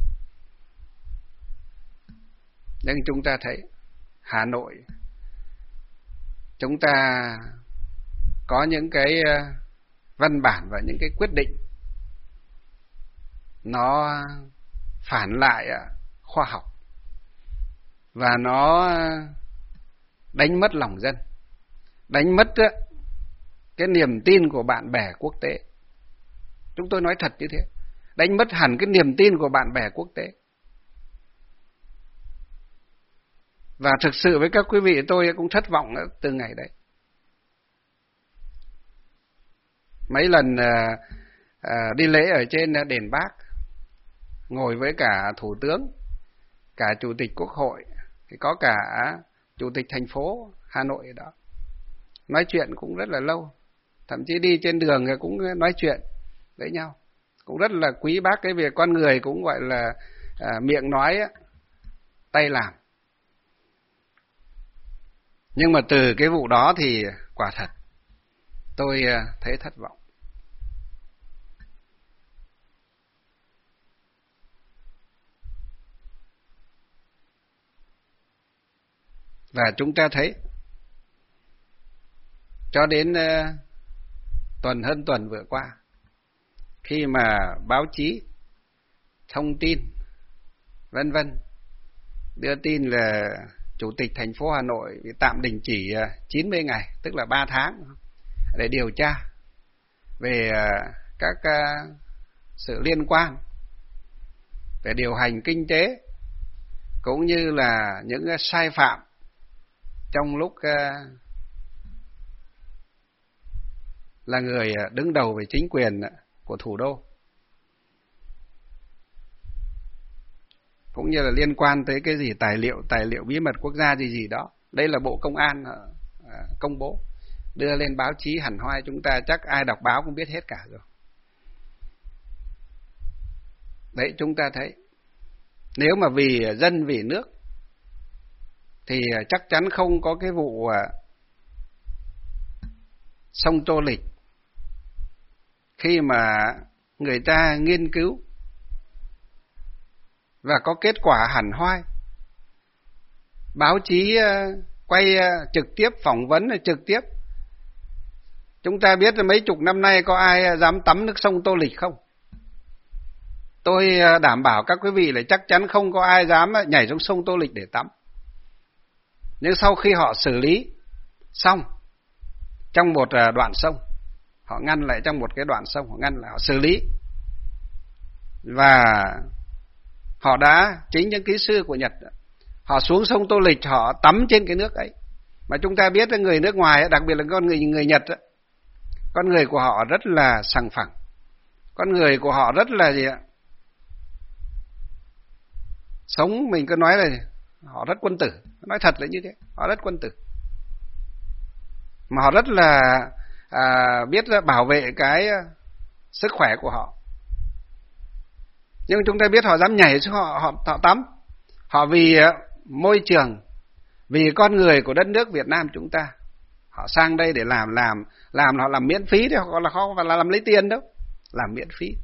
Speaker 2: Nhưng chúng ta thấy Hà Nội chúng ta có những cái văn bản và những cái quyết định nó phản lại khoa học, và nó đánh mất lòng dân, đánh mất cái niềm tin của bạn bè quốc tế. Chúng tôi nói thật như thế, đánh mất hẳn cái niềm tin của bạn bè quốc tế. Và thực sự với các quý vị, tôi cũng thất vọng từ ngày đấy. Mấy lần đi lễ ở trên đền Bác, ngồi với cả Thủ tướng, cả Chủ tịch Quốc hội, thì có cả Chủ tịch thành phố Hà Nội đó, nói chuyện cũng rất là lâu. Thậm chí đi trên đường cũng nói chuyện với nhau, cũng rất là quý bác cái việc con người cũng gọi là miệng nói tay làm. Nhưng mà từ cái vụ đó thì quả thật tôi thấy thất vọng. Và chúng ta thấy cho đến hơn tuần vừa qua, khi mà báo chí thông tin vân vân đưa tin là Chủ tịch thành phố Hà Nội bị tạm đình chỉ 90 ngày, tức là 3 tháng, để điều tra về các sự liên quan về điều hành kinh tế, cũng như là những sai phạm trong lúc là người đứng đầu về chính quyền của thủ đô, cũng như là liên quan tới cái gì tài liệu bí mật quốc gia gì đó. Đây là Bộ Công an công bố, đưa lên báo chí hẳn hoi, chúng ta chắc ai đọc báo cũng biết hết cả rồi. Đấy, chúng ta thấy nếu mà vì dân vì nước thì chắc chắn không có cái vụ sông Tô Lịch. Khi mà người ta nghiên cứu và có kết quả hẳn hoi, báo chí quay trực tiếp, phỏng vấn trực tiếp. Chúng ta biết là mấy chục năm nay có ai dám tắm nước sông Tô Lịch không? Tôi đảm bảo các quý vị là chắc chắn không có ai dám nhảy xuống sông Tô Lịch để tắm. Nhưng sau khi họ xử lý xong trong một đoạn sông, họ ngăn lại trong một cái đoạn sông, họ ngăn lại, họ xử lý, và họ đã, chính những kỹ sư của Nhật, họ xuống sông Tô Lịch, họ tắm trên cái nước ấy. Mà chúng ta biết là người nước ngoài, đặc biệt là người Nhật, con người của họ rất là sòng phẳng, con người của họ rất là gì ạ, sống, mình cứ nói là họ rất quân tử, nói thật là như thế, họ rất quân tử, mà họ rất là biết bảo vệ cái sức khỏe của họ. Nhưng chúng ta biết họ dám nhảy xuống, họ tắm, họ vì môi trường, vì con người của đất nước Việt Nam chúng ta, họ sang đây để làm họ làm miễn phí đấy, họ là không phải là làm lấy tiền đâu, làm miễn phí.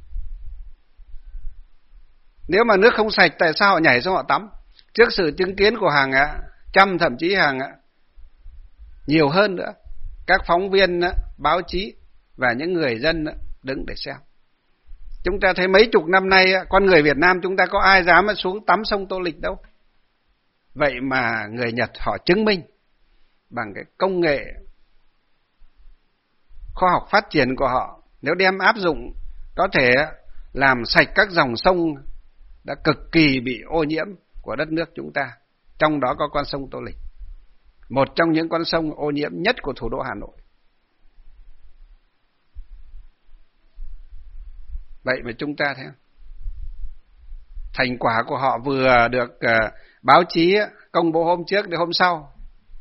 Speaker 2: Nếu mà nước không sạch, tại sao họ nhảy xuống họ tắm? Trước sự chứng kiến của hàng trăm, thậm chí hàng nhiều hơn nữa, các phóng viên, báo chí và những người dân đứng để xem. Chúng ta thấy mấy chục năm nay, con người Việt Nam chúng ta có ai dám xuống tắm sông Tô Lịch đâu. Vậy mà người Nhật họ chứng minh bằng cái công nghệ khoa học phát triển của họ, nếu đem áp dụng có thể làm sạch các dòng sông đã cực kỳ bị ô nhiễm của đất nước chúng ta. Trong đó có con sông Tô Lịch, một trong những con sông ô nhiễm nhất của thủ đô Hà Nội. Vậy mà chúng ta thấy không? Thành quả của họ vừa được báo chí công bố hôm trước đến hôm sau.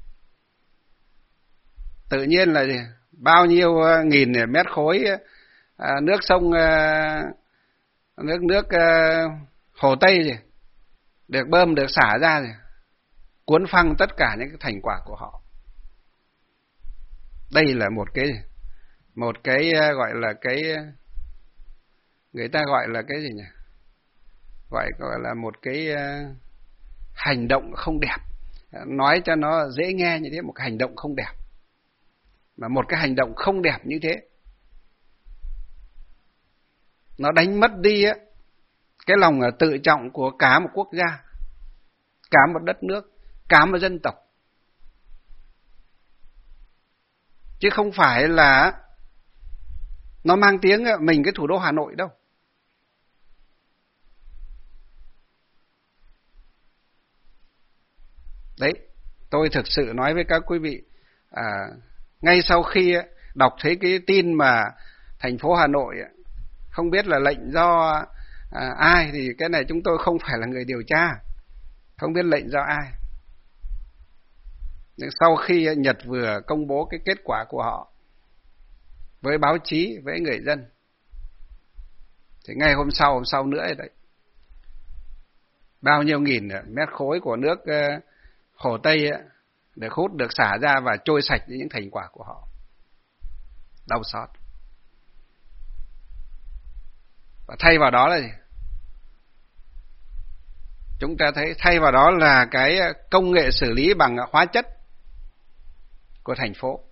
Speaker 2: Tự nhiên là bao nhiêu nghìn mét khối nước sông nước Hồ Tây gì được bơm, được xả ra gì, cuốn phăng tất cả những cái thành quả của họ. Đây là một cái gọi là cái, người ta gọi là cái gì nhỉ? Gọi là một cái hành động không đẹp. Nói cho nó dễ nghe như thế, một cái hành động không đẹp. Mà một cái hành động không đẹp như thế, nó đánh mất đi cái lòng tự trọng của cả một quốc gia, cả một đất nước, cả một dân tộc. Chứ không phải là nó mang tiếng mình cái thủ đô Hà Nội đâu. Đấy, tôi thực sự nói với các quý vị, ngay sau khi đọc thấy cái tin mà thành phố Hà Nội không biết là lệnh do ai, thì cái này chúng tôi không phải là người điều tra, không biết lệnh do ai. Nhưng sau khi Nhật vừa công bố cái kết quả của họ với báo chí, với người dân, thì ngay hôm sau nữa đấy, bao nhiêu nghìn mét khối của nước Hồ Tây được hút, được xả ra và trôi sạch những thành quả của họ. Đau xót. Và thay vào đó là gì? Chúng ta thấy thay vào đó là cái công nghệ xử lý bằng hóa chất của thành phố.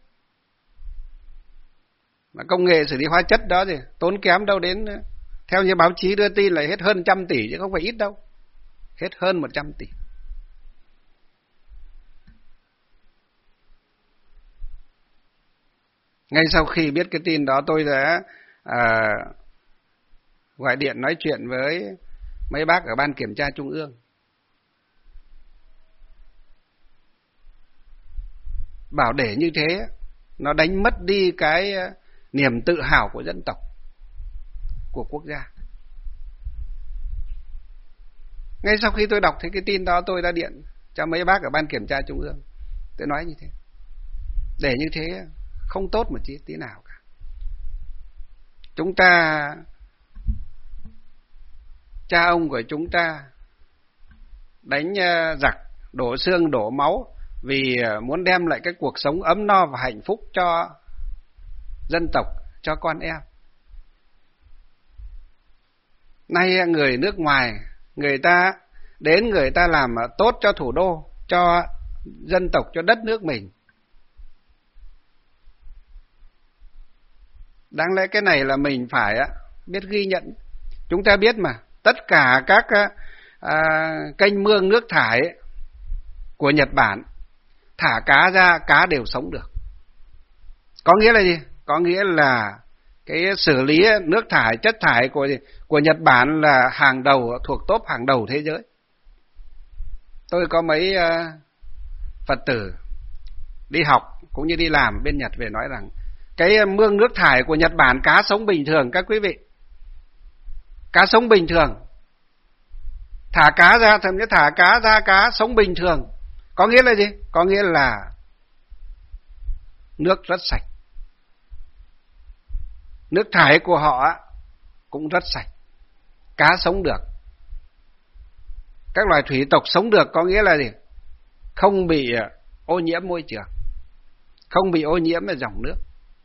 Speaker 2: Mà công nghệ xử lý hóa chất đó thì tốn kém đâu đến, theo như báo chí đưa tin là hết hơn 100 tỷ chứ không phải ít đâu. Hết hơn 100 tỷ. Ngay sau khi biết cái tin đó, tôi đã gọi điện nói chuyện với mấy bác ở Ban Kiểm tra Trung ương. Bảo để như thế, nó đánh mất đi cái niềm tự hào của dân tộc, của quốc gia. Ngay sau khi tôi đọc thấy cái tin đó, tôi đã điện cho mấy bác ở Ban Kiểm tra Trung ương. Tôi nói như thế. Để như thế không tốt một tí nào cả. Chúng ta, cha ông của chúng ta đánh giặc, đổ xương đổ máu vì muốn đem lại cái cuộc sống ấm no và hạnh phúc cho dân tộc, cho con em. Nay người nước ngoài, người ta đến, người ta làm tốt cho thủ đô, cho dân tộc, cho đất nước mình. Đáng lẽ cái này là mình phải biết ghi nhận. Chúng ta biết mà, tất cả các kênh mương nước thải của Nhật Bản, thả cá ra, cá đều sống được. Có nghĩa là gì? Có nghĩa là cái xử lý nước thải, chất thải của Nhật Bản là hàng đầu, thuộc top hàng đầu thế giới. Tôi có mấy Phật tử đi học cũng như đi làm bên Nhật về nói rằng cái mương nước thải của Nhật Bản cá sống bình thường các quý vị. Cá sống bình thường. Thả cá ra, thậm chí thả cá ra, cá sống bình thường. Có nghĩa là gì? Có nghĩa là nước rất sạch. Nước thải của họ cũng rất sạch. Cá sống được. Các loài thủy tộc sống được, có nghĩa là gì? Không bị ô nhiễm môi trường, không bị ô nhiễm ở dòng nước.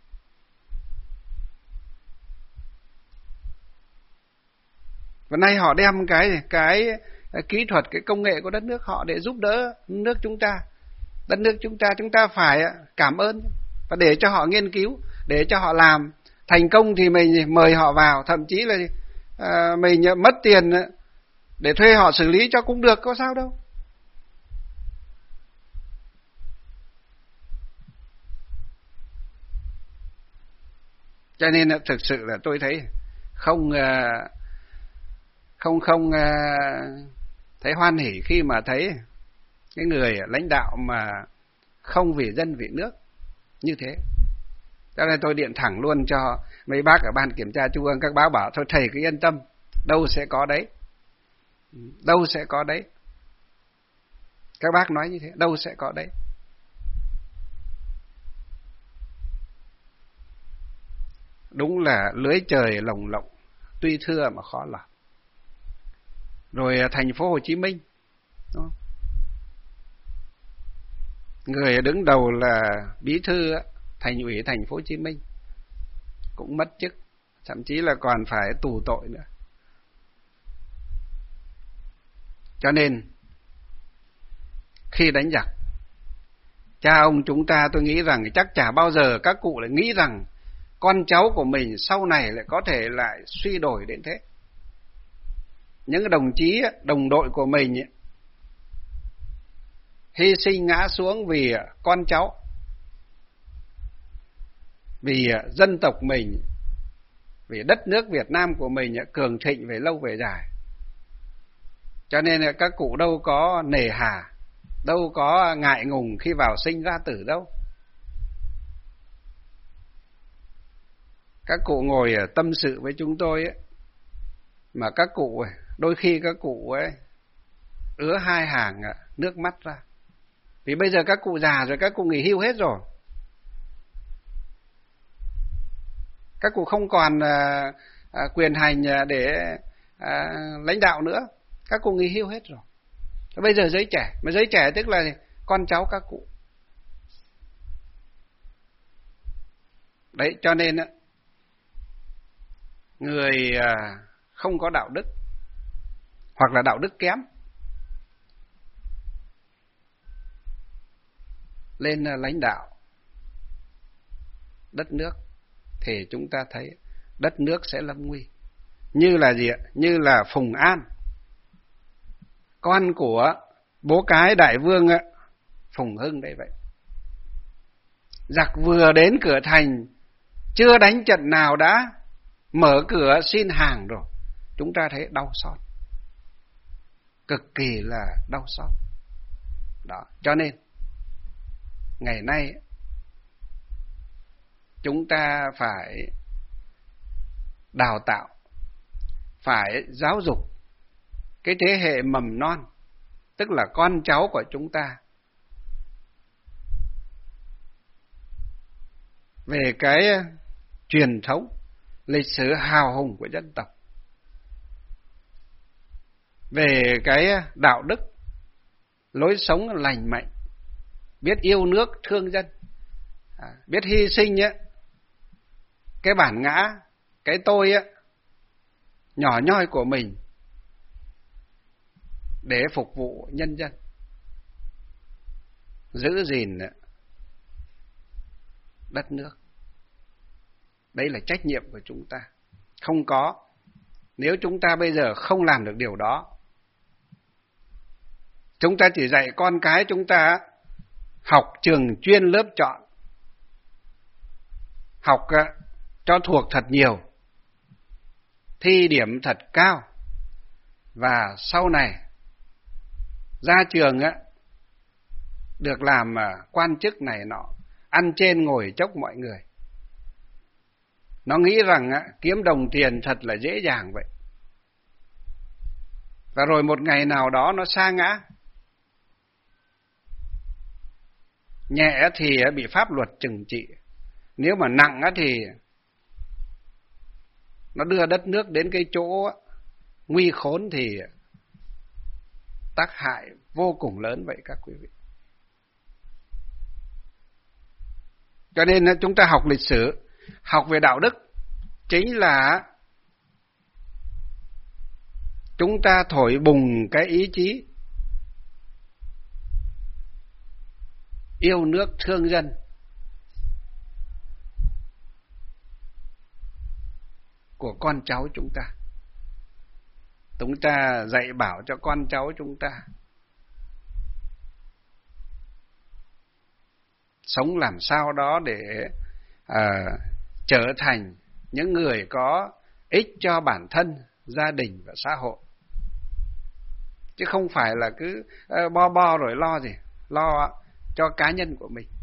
Speaker 2: Và nay họ đem cái kỹ thuật, cái công nghệ của đất nước họ để giúp đỡ nước chúng ta. Đất nước chúng ta phải cảm ơn và để cho họ nghiên cứu, để cho họ làm thành công thì mình mời họ vào, thậm chí là mình mất tiền để thuê họ xử lý cho cũng được, có sao đâu. Cho nên thực sự là tôi thấy không thấy hoan hỉ khi mà thấy cái người lãnh đạo mà không vì dân vì nước như thế. Cho nên tôi điện thẳng luôn cho mấy bác ở Ban Kiểm tra Trung ương, các bác bảo thôi thầy cứ yên tâm, đâu sẽ có đấy. Đâu sẽ có đấy. Các bác nói như thế, đâu sẽ có đấy. Đúng là lưới trời lồng lộng, tuy thưa mà khó lọt. Rồi thành phố Hồ Chí Minh, đúng không? Người đứng đầu là bí thư thành ủy thành phố Hồ Chí Minh cũng mất chức, thậm chí là còn phải tù tội nữa. Cho nên khi đánh giặc, cha ông chúng ta tôi nghĩ rằng chắc chả bao giờ các cụ lại nghĩ rằng con cháu của mình sau này lại có thể lại suy đổi đến thế. Những đồng chí, đồng đội của mình hy sinh ngã xuống vì con cháu, vì dân tộc mình, vì đất nước Việt Nam của mình cường thịnh về lâu về dài. Cho nên các cụ đâu có nề hà, đâu có ngại ngùng khi vào sinh ra tử đâu. Các cụ ngồi tâm sự với chúng tôi mà các cụ đôi khi các cụ ứa hai hàng nước mắt ra. Vì bây giờ các cụ già rồi, các cụ nghỉ hưu hết rồi. Các cụ không còn quyền hành để lãnh đạo nữa. Các cụ nghỉ hưu hết rồi. Bây giờ giới trẻ, mà giới trẻ tức là con cháu các cụ. Đấy, cho nên người không có đạo đức hoặc là đạo đức kém lên lãnh đạo đất nước thì chúng ta thấy đất nước sẽ lâm nguy. Như là gì ạ? Như là Phùng An, con của bố cái đại vương Phùng Hưng đấy vậy. Giặc vừa đến cửa thành, chưa đánh trận nào đã mở cửa xin hàng rồi. Chúng ta thấy đau xót, cực kỳ là đau xót. Đó, cho nên ngày nay chúng ta phải đào tạo, phải giáo dục cái thế hệ mầm non, tức là con cháu của chúng ta, về cái truyền thống, lịch sử hào hùng của dân tộc, về cái đạo đức, lối sống lành mạnh, biết yêu nước, thương dân, biết hy sinh cái bản ngã, cái tôi nhỏ nhoi của mình để phục vụ nhân dân, giữ gìn đất nước. Đấy là trách nhiệm của chúng ta. Không có, nếu chúng ta bây giờ không làm được điều đó, chúng ta chỉ dạy con cái chúng ta học trường chuyên lớp chọn, học cho thuộc thật nhiều, thi điểm thật cao, và sau này ra trường được làm quan chức này nọ, ăn trên ngồi chốc mọi người. Nó nghĩ rằng kiếm đồng tiền thật là dễ dàng vậy. Và rồi một ngày nào đó nó sa ngã. Nhẹ thì bị pháp luật trừng trị, nếu mà nặng thì nó đưa đất nước đến cái chỗ nguy khốn thì tác hại vô cùng lớn vậy các quý vị. Cho nên chúng ta học lịch sử, học về đạo đức, chính là chúng ta thổi bùng cái ý chí yêu nước thương dân của con cháu chúng ta. Chúng ta dạy bảo cho con cháu chúng ta sống làm sao đó để trở thành những người có ích cho bản thân, gia đình và xã hội. Chứ không phải là cứ bo rồi lo gì, lo cho cá nhân của mình.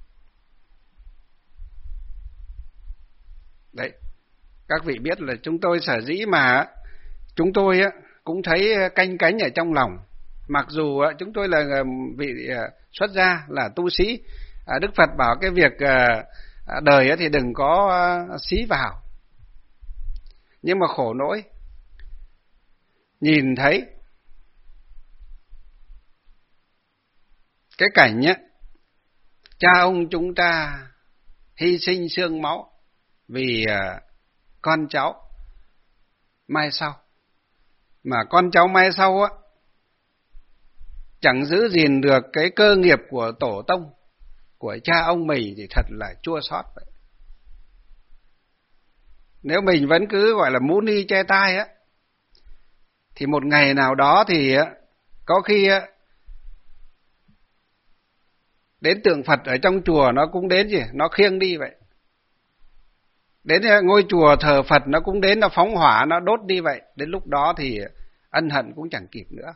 Speaker 2: Đấy, các vị biết là chúng tôi sở dĩ mà chúng tôi cũng thấy canh cánh ở trong lòng. Mặc dù chúng tôi là vị xuất gia, là tu sĩ, Đức Phật bảo cái việc đời thì đừng có xí vào. Nhưng mà khổ nỗi, nhìn thấy cái cảnh cha ông chúng ta hy sinh xương máu vì con cháu mai sau, mà con cháu mai sau chẳng giữ gìn được cái cơ nghiệp của tổ tông, của cha ông mình, thì thật là chua xót vậy. Nếu mình vẫn cứ gọi là mũ ni che tai thì một ngày nào đó thì có khi đến tượng Phật ở trong chùa nó cũng đến gì, nó khiêng đi vậy. Đến ngôi chùa thờ Phật nó cũng đến, nó phóng hỏa, nó đốt đi vậy. Đến lúc đó thì ân hận cũng chẳng kịp nữa.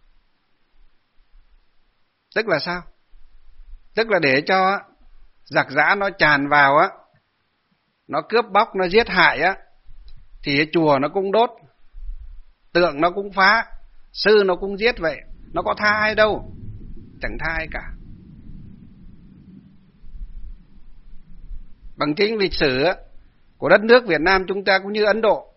Speaker 2: Tức là sao? Tức là để cho giặc giã nó tràn vào nó cướp bóc, nó giết hại thì chùa nó cũng đốt, tượng nó cũng phá, sư nó cũng giết vậy. Nó có tha ai đâu, chẳng tha ai cả. Bằng chính lịch sử của đất nước Việt Nam chúng ta cũng như Ấn Độ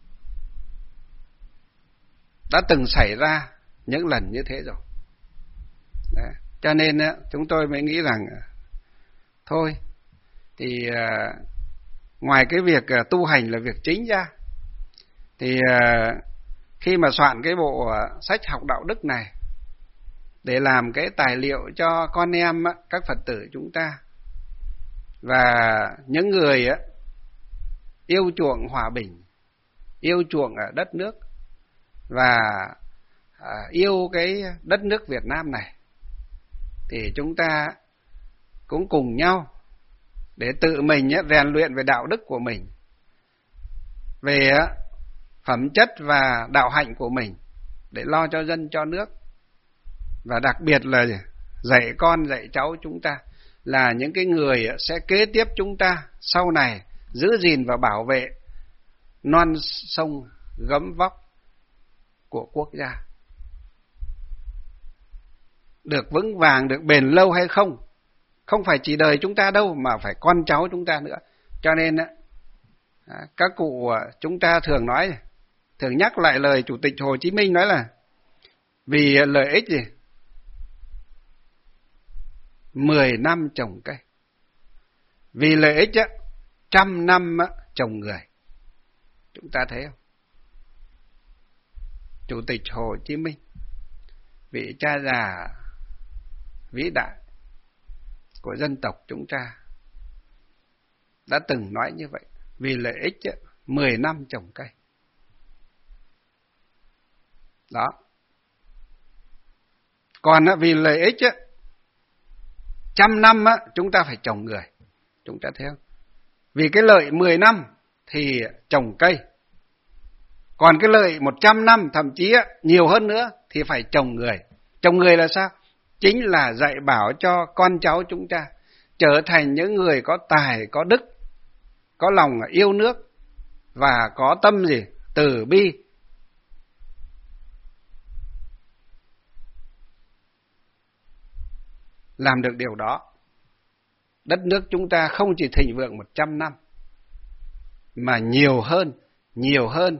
Speaker 2: đã từng xảy ra những lần như thế rồi. Đấy. Cho nên chúng tôi mới nghĩ rằng thôi thì ngoài cái việc tu hành là việc chính ra, thì khi mà soạn cái bộ sách học đạo đức này để làm cái tài liệu cho con em các Phật tử chúng ta và những người yêu chuộng hòa bình, yêu chuộng ở đất nước và yêu cái đất nước Việt Nam này, thì chúng ta cũng cùng nhau để tự mình rèn luyện về đạo đức của mình, về phẩm chất và đạo hạnh của mình, để lo cho dân cho nước, và đặc biệt là dạy con dạy cháu chúng ta là những cái người sẽ kế tiếp chúng ta sau này, giữ gìn và bảo vệ non sông gấm vóc của quốc gia. Được vững vàng, được bền lâu hay không, không phải chỉ đời chúng ta đâu, mà phải con cháu chúng ta nữa. Cho nên các cụ chúng ta thường nói, thường nhắc lại lời Chủ tịch Hồ Chí Minh nói là vì lợi ích 10 năm trồng cây, vì lợi ích 100 năm trồng người. Chúng ta thấy không? Chủ tịch Hồ Chí Minh, vị cha già vĩ đại của dân tộc chúng ta, đã từng nói như vậy, vì lợi ích 10 năm trồng cây. Đó. Còn vì lợi ích 100 năm chúng ta phải trồng người. Chúng ta thấy không? Vì cái lợi 10 năm thì trồng cây. Còn cái lợi 100 năm, thậm chí nhiều hơn nữa, thì phải trồng người. Trồng người là sao? Chính là dạy bảo cho con cháu chúng ta trở thành những người có tài, có đức, có lòng yêu nước và có tâm từ bi. Làm được điều đó, đất nước chúng ta không chỉ thịnh vượng 100 năm, mà nhiều hơn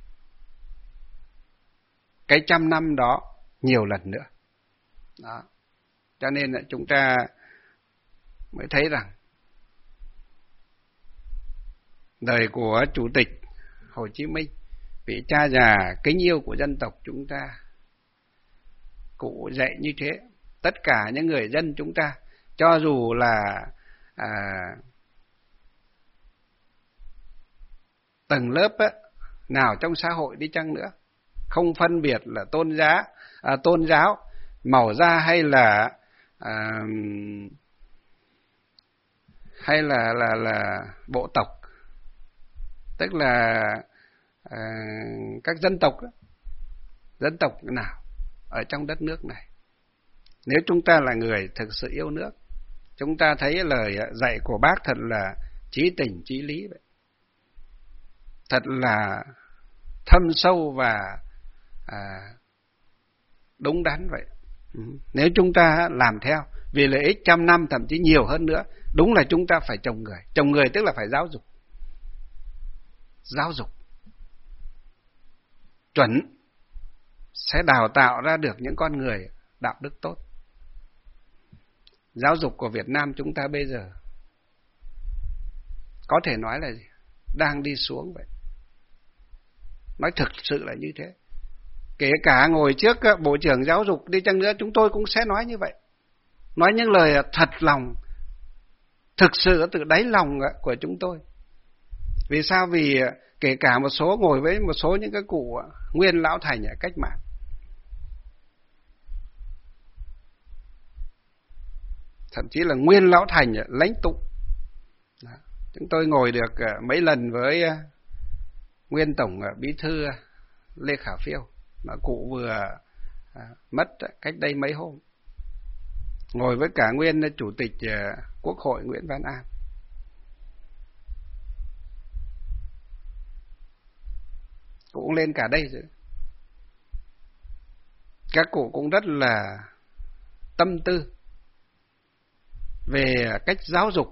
Speaker 2: cái 100 năm đó nhiều lần nữa. Đó. Cho nên là chúng ta mới thấy rằng đời của Chủ tịch Hồ Chí Minh, vị cha già kính yêu của dân tộc chúng ta, cụ dạy như thế. Tất cả những người dân chúng ta, cho dù là tầng lớp nào trong xã hội đi chăng nữa, không phân biệt là tôn giáo, màu da hay là bộ tộc, tức là các dân tộc đó. Dân tộc nào ở trong đất nước này, nếu chúng ta là người thực sự yêu nước, chúng ta thấy lời dạy của Bác thật là chí tình chí lý vậy, thật là thâm sâu và đúng đắn vậy. Nếu chúng ta làm theo vì lợi ích trăm năm, thậm chí nhiều hơn nữa, đúng là chúng ta phải trồng người. Trồng người tức là phải giáo dục. Giáo dục chuẩn sẽ đào tạo ra được những con người đạo đức tốt. Giáo dục của Việt Nam chúng ta bây giờ có thể nói là gì? Đang đi xuống vậy. Nói thực sự là như thế. Kể cả ngồi trước Bộ trưởng Giáo dục đi chăng nữa, chúng tôi cũng sẽ nói như vậy. Nói những lời thật lòng, thực sự từ đáy lòng của chúng tôi. Vì sao? Vì kể cả một số ngồi với một số những cái cụ nguyên lão thành ở cách mạng, thậm chí là nguyên lão thành lãnh tụ. Chúng tôi ngồi được mấy lần với nguyên tổng bí thư Lê Khả Phiêu, mà cụ vừa mất cách đây mấy hôm. Ngồi với cả nguyên chủ tịch Quốc hội Nguyễn Văn An. Cụ cũng lên cả đây rồi. Các cụ cũng rất là tâm tư về cách giáo dục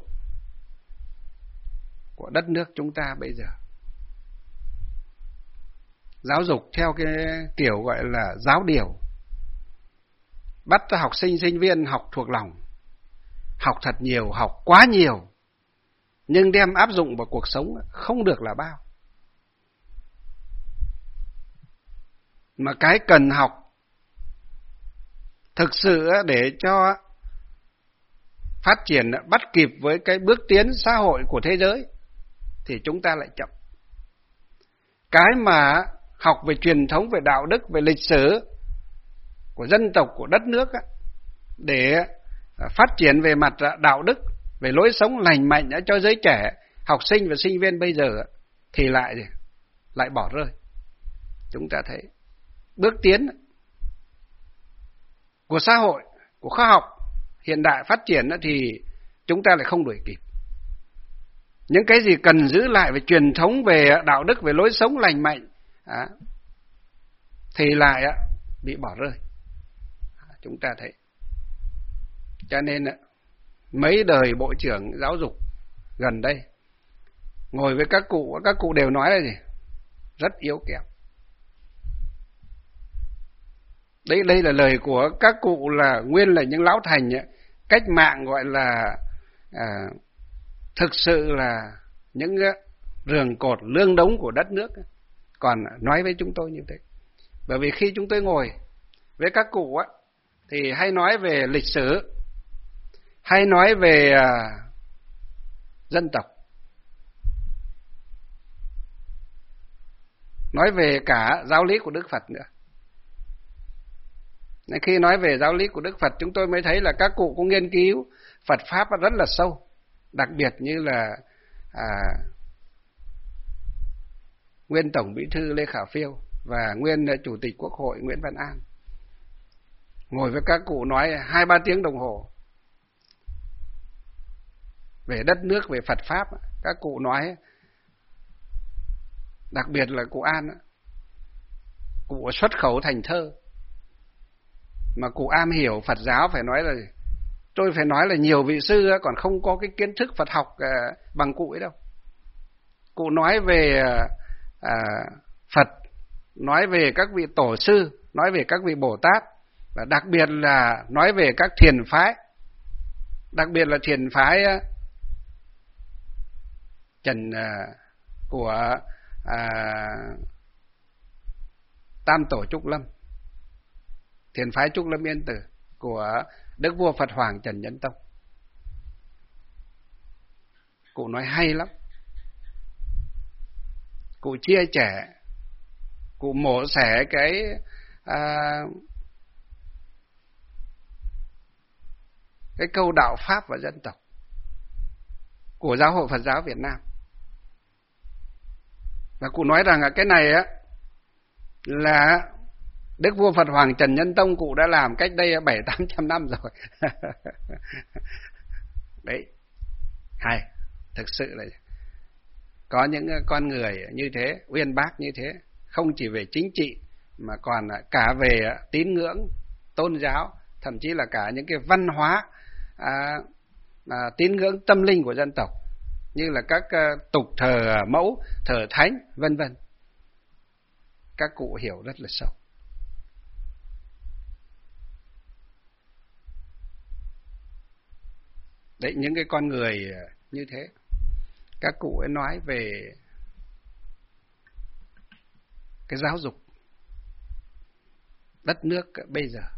Speaker 2: của đất nước chúng ta bây giờ. Giáo dục theo cái kiểu gọi là giáo điều, bắt cho học sinh, sinh viên học thuộc lòng, học thật nhiều, học quá nhiều, nhưng đem áp dụng vào cuộc sống không được là bao. Mà cái cần học thực sự để cho phát triển bắt kịp với cái bước tiến xã hội của thế giới thì chúng ta lại chậm. Cái mà học về truyền thống, về đạo đức, về lịch sử của dân tộc, của đất nước để phát triển về mặt đạo đức, về lối sống lành mạnh cho giới trẻ, học sinh và sinh viên bây giờ thì lại bỏ rơi. Chúng ta thấy bước tiến của xã hội, của khoa học hiện đại phát triển thì chúng ta lại không đuổi kịp. Những cái gì cần giữ lại về truyền thống, về đạo đức, về lối sống lành mạnh thì lại bị bỏ rơi. Chúng ta thấy. Cho nên mấy đời bộ trưởng giáo dục gần đây ngồi với các cụ đều nói là gì? Rất yếu kém. Đây là lời của các cụ là nguyên là những lão thành cách mạng, gọi là thực sự là những rường cột lương đống của đất nước, còn nói với chúng tôi như thế. Bởi vì khi chúng tôi ngồi với các cụ thì hay nói về lịch sử, hay nói về dân tộc, nói về cả giáo lý của Đức Phật nữa. Nên khi nói về giáo lý của Đức Phật, chúng tôi mới thấy là các cụ cũng nghiên cứu Phật Pháp rất là sâu. Đặc biệt như là nguyên Tổng Bí thư Lê Khả Phiêu và nguyên Chủ tịch Quốc hội Nguyễn Văn An. Ngồi với các cụ nói 2-3 tiếng đồng hồ về đất nước, về Phật Pháp. Các cụ nói, đặc biệt là cụ An, cụ xuất khẩu thành thơ. Mà cụ am hiểu Phật giáo, phải nói là tôi phải nói là nhiều vị sư còn không có cái kiến thức Phật học bằng cụ ấy đâu. Cụ nói về Phật, nói về các vị tổ sư, nói về các vị Bồ Tát, và đặc biệt là nói về các thiền phái, đặc biệt là thiền phái của Tam Tổ Trúc Lâm, thiền phái Trúc Lâm Yên Tử của Đức vua Phật Hoàng Trần Nhân Tông. Cụ nói hay lắm. Cụ chia sẻ, cụ mổ xẻ cái câu đạo Pháp và dân tộc của Giáo hội Phật giáo Việt Nam. Và cụ nói rằng cái này á là Đức vua Phật Hoàng Trần Nhân Tông cụ đã làm cách đây 700-800 năm rồi. Đấy, hay, thực sự là có những con người như thế, uyên bác như thế, không chỉ về chính trị mà còn cả về tín ngưỡng, tôn giáo, thậm chí là cả những cái văn hóa tín ngưỡng tâm linh của dân tộc, như là các tục thờ mẫu, thờ thánh, vân vân. Các cụ hiểu rất là sâu. Đấy, những cái con người như thế, các cụ ấy nói về cái giáo dục đất nước bây giờ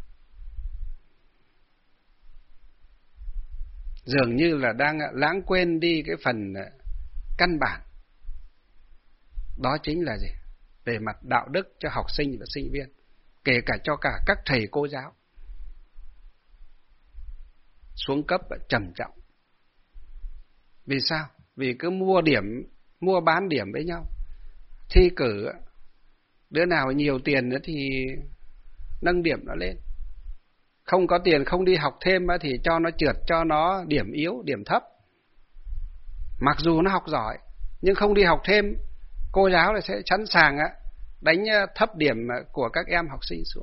Speaker 2: dường như là đang lãng quên đi cái phần căn bản. Đó chính là gì? Về mặt đạo đức cho học sinh và sinh viên, kể cả cho cả các thầy cô giáo, xuống cấp trầm trọng. Vì sao? Vì cứ mua bán điểm với nhau. Thi cử, đứa nào nhiều tiền nữa thì nâng điểm nó lên. Không có tiền không đi học thêm thì cho nó trượt, cho nó điểm yếu, điểm thấp. Mặc dù nó học giỏi, nhưng không đi học thêm, cô giáo là sẽ sẵn sàng đánh thấp điểm của các em học sinh xuống.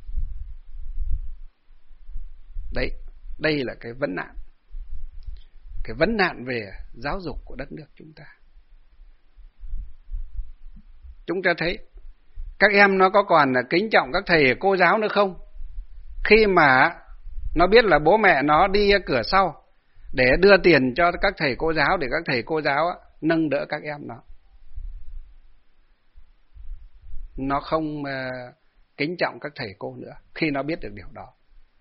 Speaker 2: Đấy, đây là cái vấn nạn. Cái vấn nạn về giáo dục của đất nước chúng ta. Chúng ta thấy các em nó có còn kính trọng các thầy cô giáo nữa không? Khi mà nó biết là bố mẹ nó đi cửa sau để đưa tiền cho các thầy cô giáo, để các thầy cô giáo nâng đỡ các em nó không kính trọng các thầy cô nữa khi nó biết được điều đó.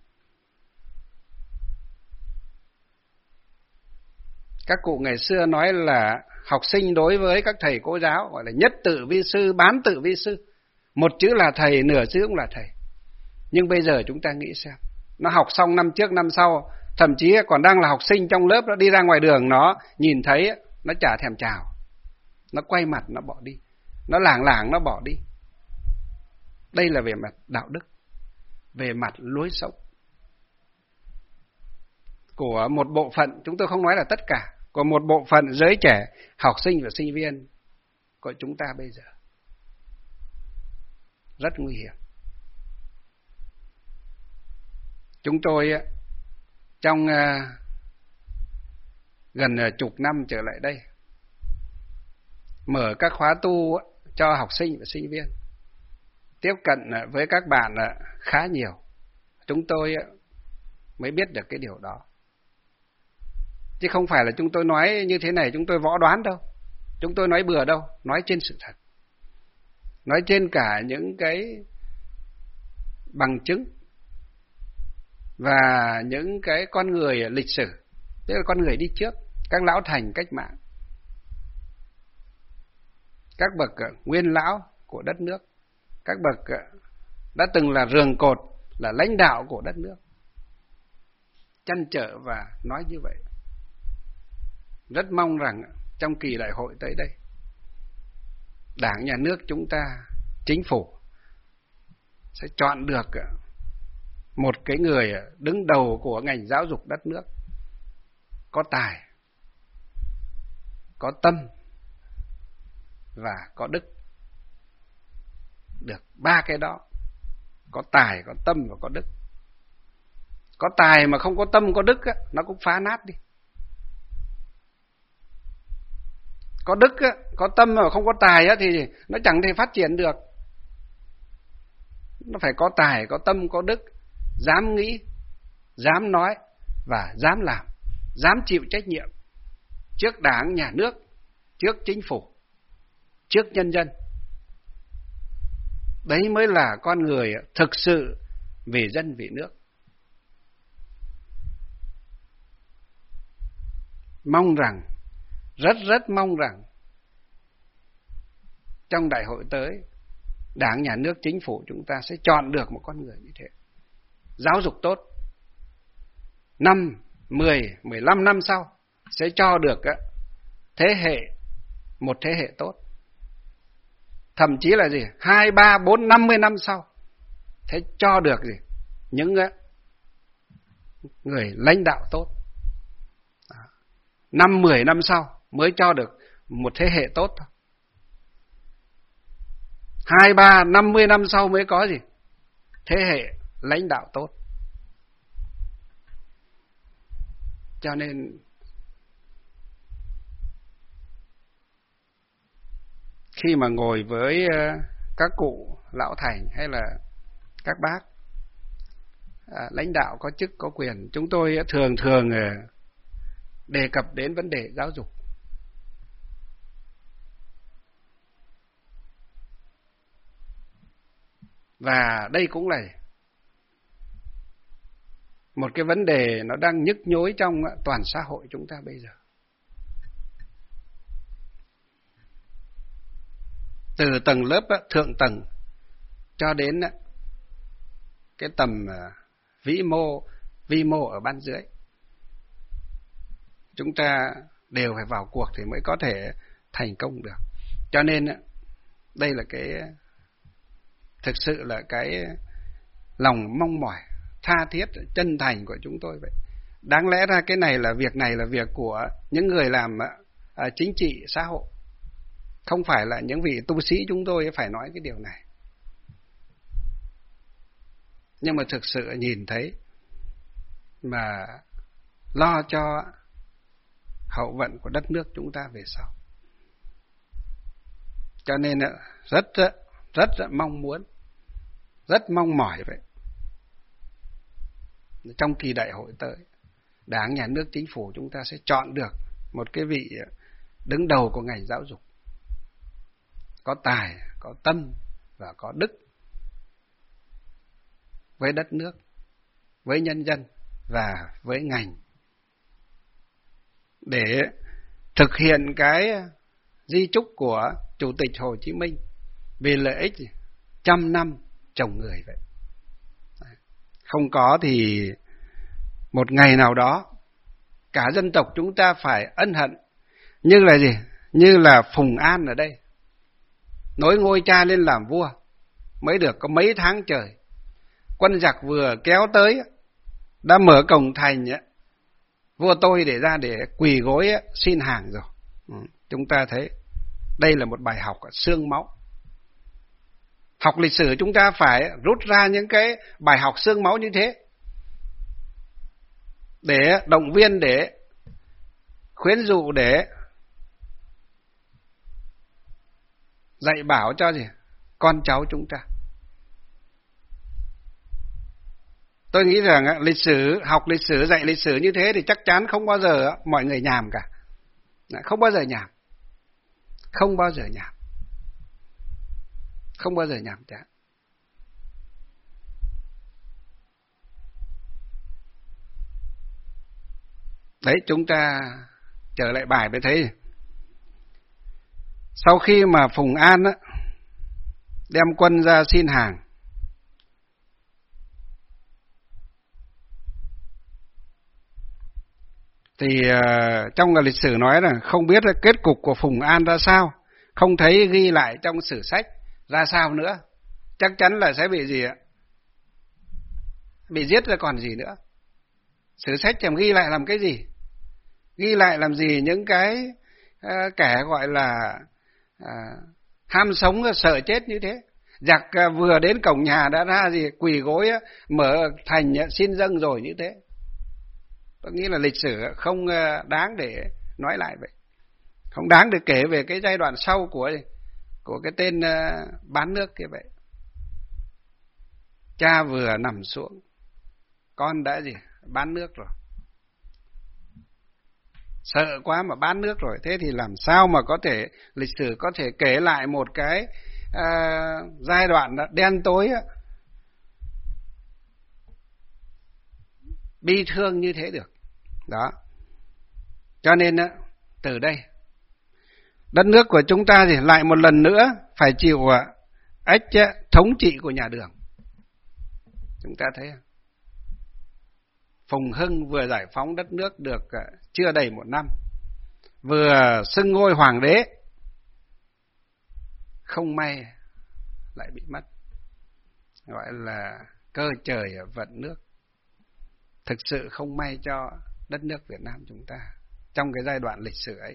Speaker 2: Các cụ ngày xưa nói là học sinh đối với các thầy cô giáo gọi là nhất tự vi sư, bán tự vi sư. Một chữ là thầy, nửa chữ cũng là thầy. Nhưng bây giờ chúng ta nghĩ xem, nó học xong năm trước năm sau, thậm chí còn đang là học sinh trong lớp, nó đi ra ngoài đường, nó nhìn thấy, nó chả thèm chào, nó quay mặt nó bỏ đi, nó lảng lảng nó bỏ đi. Đây là về mặt đạo đức, về mặt lối sống của một bộ phận, chúng tôi không nói là tất cả, của một bộ phận giới trẻ, học sinh và sinh viên của chúng ta bây giờ. Rất nguy hiểm. Chúng tôi trong gần chục năm trở lại đây mở các khóa tu cho học sinh và sinh viên, tiếp cận với các bạn khá nhiều. Chúng tôi mới biết được cái điều đó. Chứ không phải là chúng tôi nói như thế này chúng tôi võ đoán đâu, chúng tôi nói bừa đâu, nói trên sự thật, nói trên cả những cái bằng chứng và những cái con người lịch sử, tức là con người đi trước, các lão thành cách mạng, các bậc nguyên lão của đất nước, các bậc đã từng là rường cột, là lãnh đạo của đất nước, trăn trở và nói như vậy. Rất mong rằng trong kỳ đại hội tới đây, Đảng, Nhà nước chúng ta, Chính phủ sẽ chọn được một cái người đứng đầu của ngành giáo dục đất nước, có tài, có tâm và có đức. Được ba cái đó, có tài, có tâm và có đức. Có tài mà không có tâm, có đức nó cũng phá nát đi. Có đức, có tâm mà không có tài thì nó chẳng thể phát triển được. Nó phải có tài, có tâm, có đức, dám nghĩ, dám nói và dám làm, dám chịu trách nhiệm trước Đảng, Nhà nước, trước Chính phủ, trước nhân dân. Đấy mới là con người thực sự vì dân vì nước. Mong rằng, rất mong rằng trong đại hội tới, Đảng, Nhà nước, Chính phủ chúng ta sẽ chọn được một con người như thế. Giáo dục tốt, 5, 10, 15 năm sau sẽ cho được một thế hệ tốt. thậm chí là gì 2, 3, 4, 50 năm sau, thế cho được gì những người lãnh đạo tốt. 5, 10 năm sau mới cho được một thế hệ tốt thôi. 2, 3, 50 năm sau mới có gì thế hệ lãnh đạo tốt. Cho nên khi mà ngồi với các cụ lão thành hay là các bác lãnh đạo có chức có quyền, chúng tôi thường đề cập đến vấn đề giáo dục. Và đây cũng là một cái vấn đề nó đang nhức nhối trong toàn xã hội chúng ta bây giờ. Từ tầng lớp thượng tầng cho đến cái tầm vi mô ở ban dưới, chúng ta đều phải vào cuộc thì mới có thể thành công được. Cho nên đây là thực sự là cái lòng mong mỏi tha thiết chân thành của chúng tôi vậy. Đáng lẽ ra việc này là việc của những người làm chính trị xã hội, không phải là những vị tu sĩ chúng tôi phải nói cái điều này. Nhưng mà thực sự nhìn thấy mà lo cho hậu vận của đất nước chúng ta về sau. Cho nên rất mong muốn, rất mong mỏi vậy. Trong kỳ đại hội tới, Đảng, Nhà nước, Chính phủ chúng ta sẽ chọn được một cái vị đứng đầu của ngành giáo dục, có tài, có tâm và có đức với đất nước, với nhân dân và với ngành, để thực hiện cái di chúc của Chủ tịch Hồ Chí Minh vì lợi ích 100 năm trồng người vậy. Không có thì một ngày nào đó cả dân tộc chúng ta phải ân hận, như là gì? Như là Phùng An ở đây, nối ngôi cha lên làm vua mới được có mấy tháng trời, quân giặc vừa kéo tới đã mở cổng thành vua tôi để ra để quỳ gối xin hàng rồi. Chúng ta thấy đây là một bài học xương máu. Học lịch sử chúng ta phải rút ra những cái bài học xương máu như thế, để động viên, để khuyến dụ, để dạy bảo cho con cháu chúng ta. Tôi nghĩ rằng học lịch sử, dạy lịch sử như thế thì chắc chắn không bao giờ mọi người nhàm cả. Không bao giờ nhàm. Không bao giờ nhàm. Không bao giờ nhàm chán. Đấy, chúng ta trở lại bài mới thấy. Sau khi mà Phùng An đem quân ra xin hàng, thì trong lịch sử nói là không biết là kết cục của Phùng An ra sao, không thấy ghi lại trong sử sách ra sao nữa. Chắc chắn là sẽ bị gì ạ? Bị giết rồi còn gì nữa. Sử sách chẳng ghi lại làm cái gì? Ghi lại làm gì những cái kẻ gọi là ham sống sợ chết như thế. Giặc vừa đến cổng nhà đã ra quỳ gối mở thành xin dâng rồi như thế. Tôi nghĩ là lịch sử không đáng để nói lại vậy. Không đáng để kể về cái giai đoạn sau của cái tên bán nước kia vậy. Cha vừa nằm xuống, con đã bán nước rồi. Sợ quá mà bán nước rồi. Thế thì làm sao mà có thể lịch sử có thể kể lại một cái giai đoạn đen tối bi thương như thế được. Đó. Cho nên từ đây đất nước của chúng ta thì lại một lần nữa phải chịu ách thống trị của nhà Đường. Chúng ta thấy không? Phùng Hưng vừa giải phóng đất nước được chưa đầy 1 năm, vừa xưng ngôi hoàng đế, không may lại bị mất, gọi là cơ trời vận nước. Thực sự không may cho đất nước Việt Nam chúng ta trong cái giai đoạn lịch sử ấy.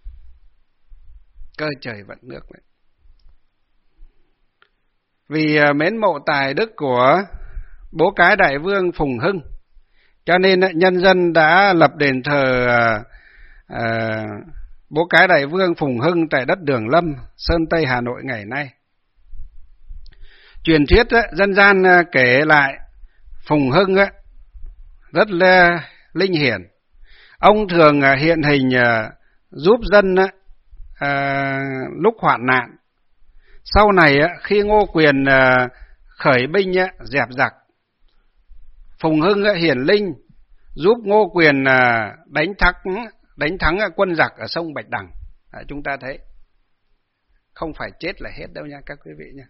Speaker 2: Cơ trời vận nước đấy. Vì mến mộ tài đức của bố cái đại vương Phùng Hưng, cho nên nhân dân đã lập đền thờ bố cái đại vương Phùng Hưng tại đất Đường Lâm, Sơn Tây, Hà Nội ngày nay. Truyền thuyết dân gian kể lại Phùng Hưng rất là linh hiển. Ông thường hiện hình giúp dân lúc hoạn nạn. Sau này khi Ngô Quyền khởi binh dẹp giặc, Phùng Hưng hiển linh giúp Ngô Quyền đánh thắng quân giặc ở sông Bạch Đằng. Chúng ta thấy không phải chết là hết đâu nha các quý vị nha.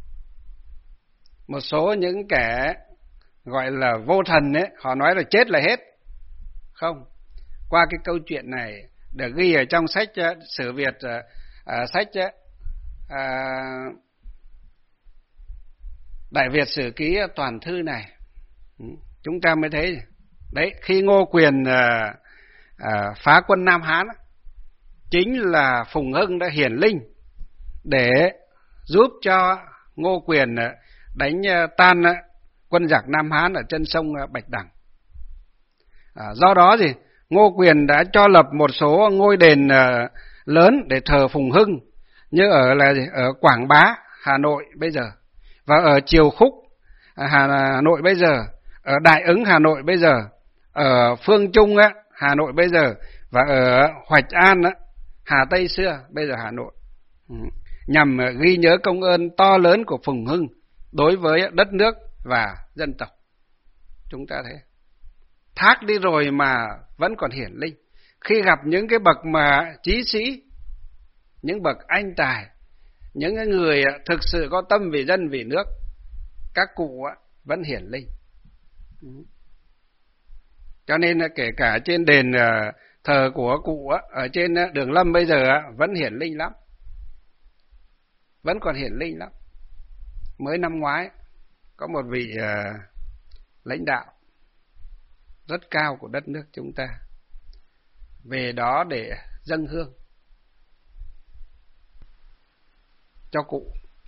Speaker 2: Một số những kẻ gọi là vô thần ấy, họ nói là chết là hết. Không. Qua cái câu chuyện này được ghi ở trong sách Sử Việt, sách Đại Việt Sử Ký Toàn Thư này, chúng ta mới thấy đấy, khi Ngô Quyền phá quân Nam Hán, chính là Phùng Hưng đã hiển linh để giúp cho Ngô Quyền đánh tan quân giặc Nam Hán ở chân sông Bạch Đằng. Do đó thì Ngô Quyền đã cho lập một số ngôi đền lớn để thờ Phùng Hưng, như ở Quảng Bá, Hà Nội bây giờ, và ở Triều Khúc, Hà Nội bây giờ, ở Đại Ứng, Hà Nội bây giờ, ở Phương Trung, Hà Nội bây giờ, và ở Hoạch An, Hà Tây xưa, bây giờ Hà Nội, nhằm ghi nhớ công ơn to lớn của Phùng Hưng đối với đất nước và dân tộc. Chúng ta thấy thác đi rồi mà vẫn còn hiển linh. Khi gặp những cái bậc mà chí sĩ, những bậc anh tài, những người thực sự có tâm vì dân vì nước, các cụ vẫn hiển linh. Cho nên kể cả trên đền thờ của cụ ở trên Đường Lâm bây giờ vẫn hiển linh lắm, vẫn còn hiển linh lắm. Mới năm ngoái có một vị lãnh đạo rất cao của đất nước chúng ta về đó để dâng hương cho cụ,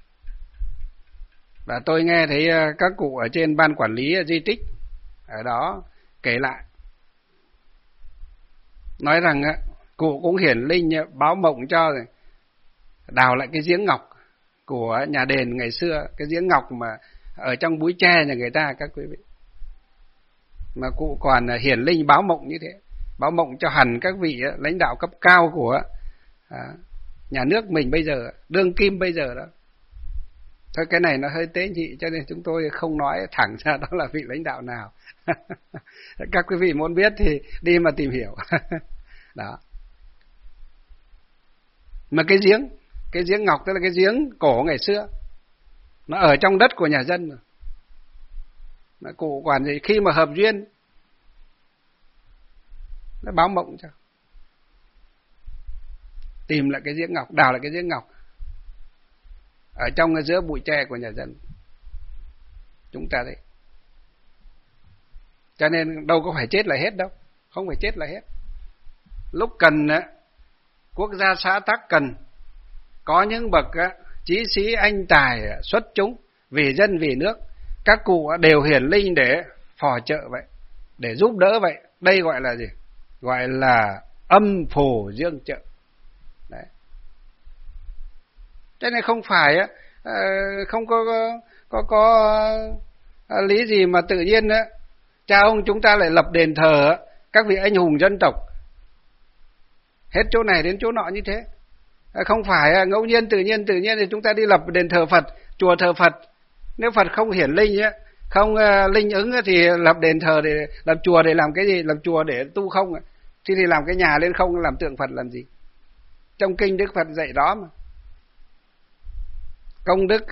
Speaker 2: và tôi nghe thấy các cụ ở trên ban quản lý di tích ở đó kể lại, nói rằng cụ cũng hiển linh báo mộng cho đào lại cái giếng ngọc của nhà đền ngày xưa, cái giếng ngọc mà ở trong búi tre nhà người ta, các quý vị, mà cụ còn hiển linh báo mộng như thế, báo mộng cho hẳn các vị lãnh đạo cấp cao của nhà nước mình bây giờ, đương kim bây giờ đó. Thôi cái này nó hơi tế nhị, cho nên chúng tôi không nói thẳng ra đó là vị lãnh đạo nào. Các quý vị muốn biết thì đi mà tìm hiểu. Đó. Mà cái giếng ngọc tức là cái giếng cổ ngày xưa, nó ở trong đất của nhà dân mà cụ quản gì khi mà hợp duyên nó báo mộng cho tìm lại cái giếng ngọc, đào lại cái giếng ngọc ở trong giữa bụi tre của nhà dân. Chúng ta đấy, cho nên đâu có phải chết là hết đâu, không phải chết là hết. Lúc cần quốc gia xã tắc cần có những bậc chí sĩ anh tài xuất chúng vì dân vì nước, các cụ đều hiển linh để phò trợ vậy, để giúp đỡ vậy. Đây gọi là gì? Gọi là âm phù dương trợ. Đấy. Cho nên không phải không có lý gì mà tự nhiên cha ông chúng ta lại lập đền thờ các vị anh hùng dân tộc hết chỗ này đến chỗ nọ như thế. Không phải ngẫu nhiên tự nhiên thì chúng ta đi lập đền thờ Phật, chùa thờ Phật. Nếu Phật không hiển linh không linh ứng thì lập đền thờ để lập chùa để làm cái gì? Lập chùa để tu không thì làm cái nhà lên không, làm tượng Phật làm gì? Trong kinh Đức Phật dạy đó mà. Công đức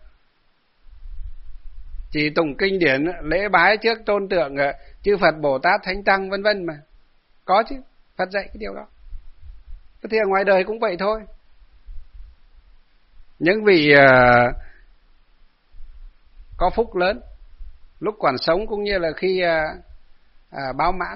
Speaker 2: chỉ tụng kinh điển, lễ bái trước tôn tượng chư Phật, Bồ Tát, Thánh Tăng vân vân mà. Có chứ, Phật dạy cái điều đó. Thì ở ngoài đời cũng vậy thôi. những vị có phúc lớn lúc còn sống cũng như là khi báo mãn.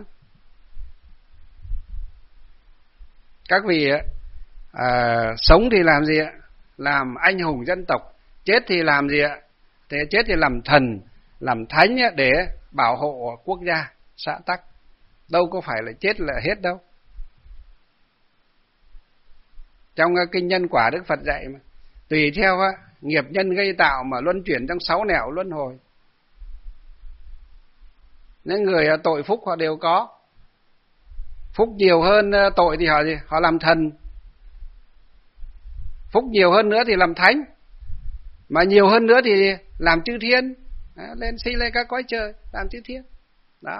Speaker 2: Các vị sống thì làm gì ạ? Làm anh hùng dân tộc. Chết thì làm gì ạ? Thế chết thì làm thần, làm thánh để bảo hộ quốc gia, xã tắc. Đâu có phải là chết là hết đâu. Trong kinh Nhân Quả Đức Phật dạy mà, tùy theo nghiệp nhân gây tạo mà luân chuyển trong 6 nẻo luân hồi. Những người tội phúc họ đều có. Phúc nhiều hơn tội thì họ gì? Họ làm thần. Phúc nhiều hơn nữa thì làm thánh. Mà nhiều hơn nữa thì làm chư thiên. Lên sinh lên các cõi trời, làm chư thiên. Đó.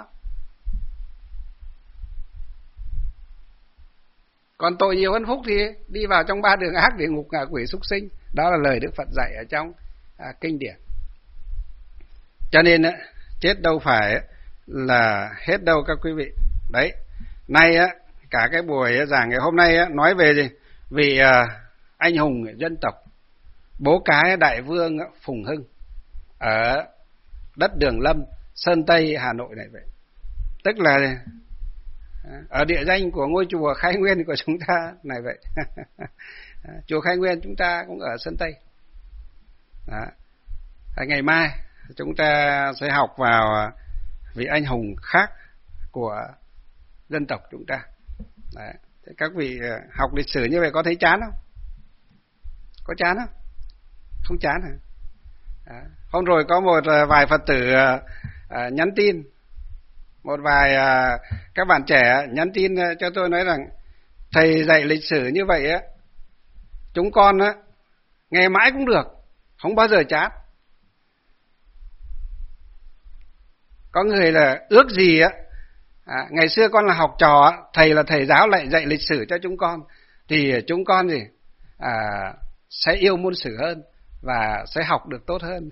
Speaker 2: Còn tội nhiều hơn phúc thì đi vào trong 3 đường ác, địa ngục, ngạ quỷ, súc sinh. Đó là lời Đức Phật dạy ở trong kinh điển. Cho nên chết đâu phải là hết đâu các quý vị. Đấy. Nay cả cái buổi giảng ngày hôm nay nói về gì? Vị anh hùng dân tộc, bố cái đại vương Phùng Hưng ở đất Đường Lâm, Sơn Tây, Hà Nội này vậy. Tức là ở địa danh của ngôi chùa Khai Nguyên của chúng ta này vậy. Chùa Khai Nguyên chúng ta cũng ở Sơn Tây. Đó. Ngày mai chúng ta sẽ học vào vị anh hùng khác của dân tộc chúng ta. Đấy. Thế các vị học lịch sử như vậy có thấy chán không? Có chán không? Không chán hả? Hôm rồi có một vài Phật tử nhắn tin, một vài các bạn trẻ nhắn tin cho tôi nói rằng thầy dạy lịch sử như vậy á, chúng con á nghe mãi cũng được, không bao giờ chán. Có người là ước gì á, ngày xưa con là học trò, thầy là thầy giáo lại dạy lịch sử cho chúng con, thì chúng con gì sẽ yêu môn sử hơn và sẽ học được tốt hơn.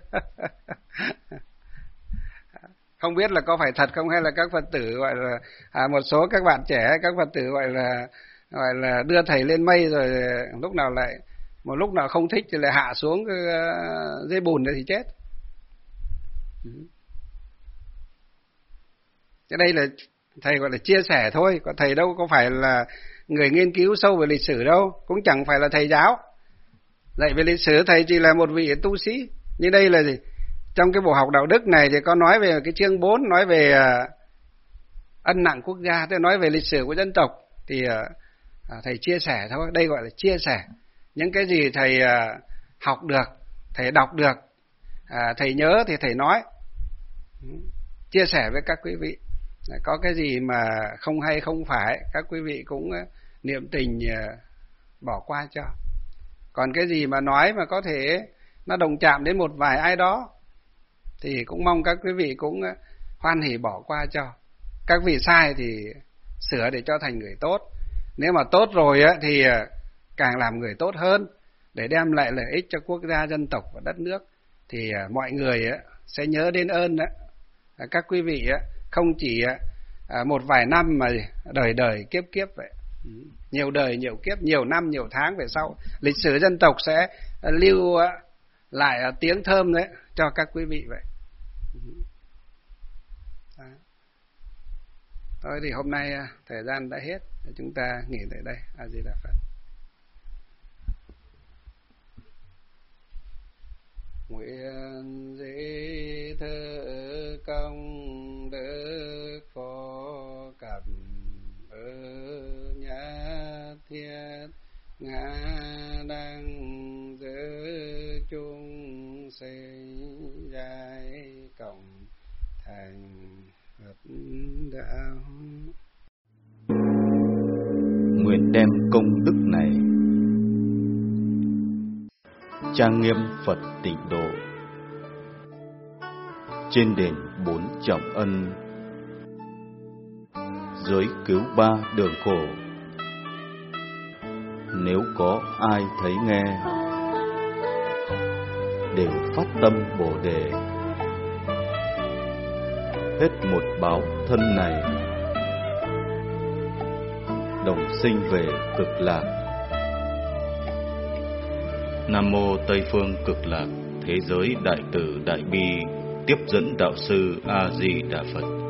Speaker 2: Không biết là có phải thật không, hay là các Phật tử gọi là một số các bạn trẻ, các Phật tử gọi là đưa thầy lên mây rồi lúc nào lại một lúc nào không thích thì lại hạ xuống dưới bùn thì chết. Cái đây là thầy gọi là chia sẻ thôi, còn thầy đâu có phải là người nghiên cứu sâu về lịch sử đâu, cũng chẳng phải là thầy giáo. Dạy về lịch sử thầy chỉ là một vị tu sĩ. Nhưng đây là gì? Trong cái bộ học đạo đức này thì có nói về cái chương 4, nói về ân nặng quốc gia, tức nói về lịch sử của dân tộc, thì thầy chia sẻ thôi. Đây gọi là chia sẻ. Những cái gì thầy học được, thầy đọc được, thầy nhớ thì thầy nói. Chia sẻ với các quý vị. Có cái gì mà không hay không phải, các quý vị cũng niệm tình bỏ qua cho. Còn cái gì mà nói mà có thể nó đồng chạm đến một vài ai đó thì cũng mong các quý vị cũng hoan hỉ bỏ qua cho. Các vị sai thì sửa để cho thành người tốt. Nếu mà tốt rồi thì càng làm người tốt hơn để đem lại lợi ích cho quốc gia, dân tộc và đất nước. Thì mọi người sẽ nhớ đến ơn các quý vị không chỉ một vài năm mà đời đời kiếp kiếp vậy. Nhiều đời, nhiều kiếp, nhiều năm, nhiều tháng về sau, lịch sử dân tộc sẽ lưu lại tiếng thơm đấy cho các quý vị vậy. Thôi thì hôm nay thời gian đã hết, chúng ta nghỉ tại đây. A Di Đà Phật. Nguyện dĩ thơ công đức phổ cẩm nhã thiết ngã đăng giữ chung sinh giai cộng thành Phật đạo.
Speaker 1: Nguyện đem công đức này trang nghiêm Phật Tịnh Độ, trên đền 4 trọng ân, dưới cứu 3 đường khổ. Nếu có ai thấy nghe, đều phát tâm Bồ Đề, hết một báo thân này, đồng sinh về Cực Lạc.
Speaker 3: Nam mô Tây phương Cực Lạc Thế giới Đại từ Đại bi tiếp dẫn đạo sư A Di Đà Phật.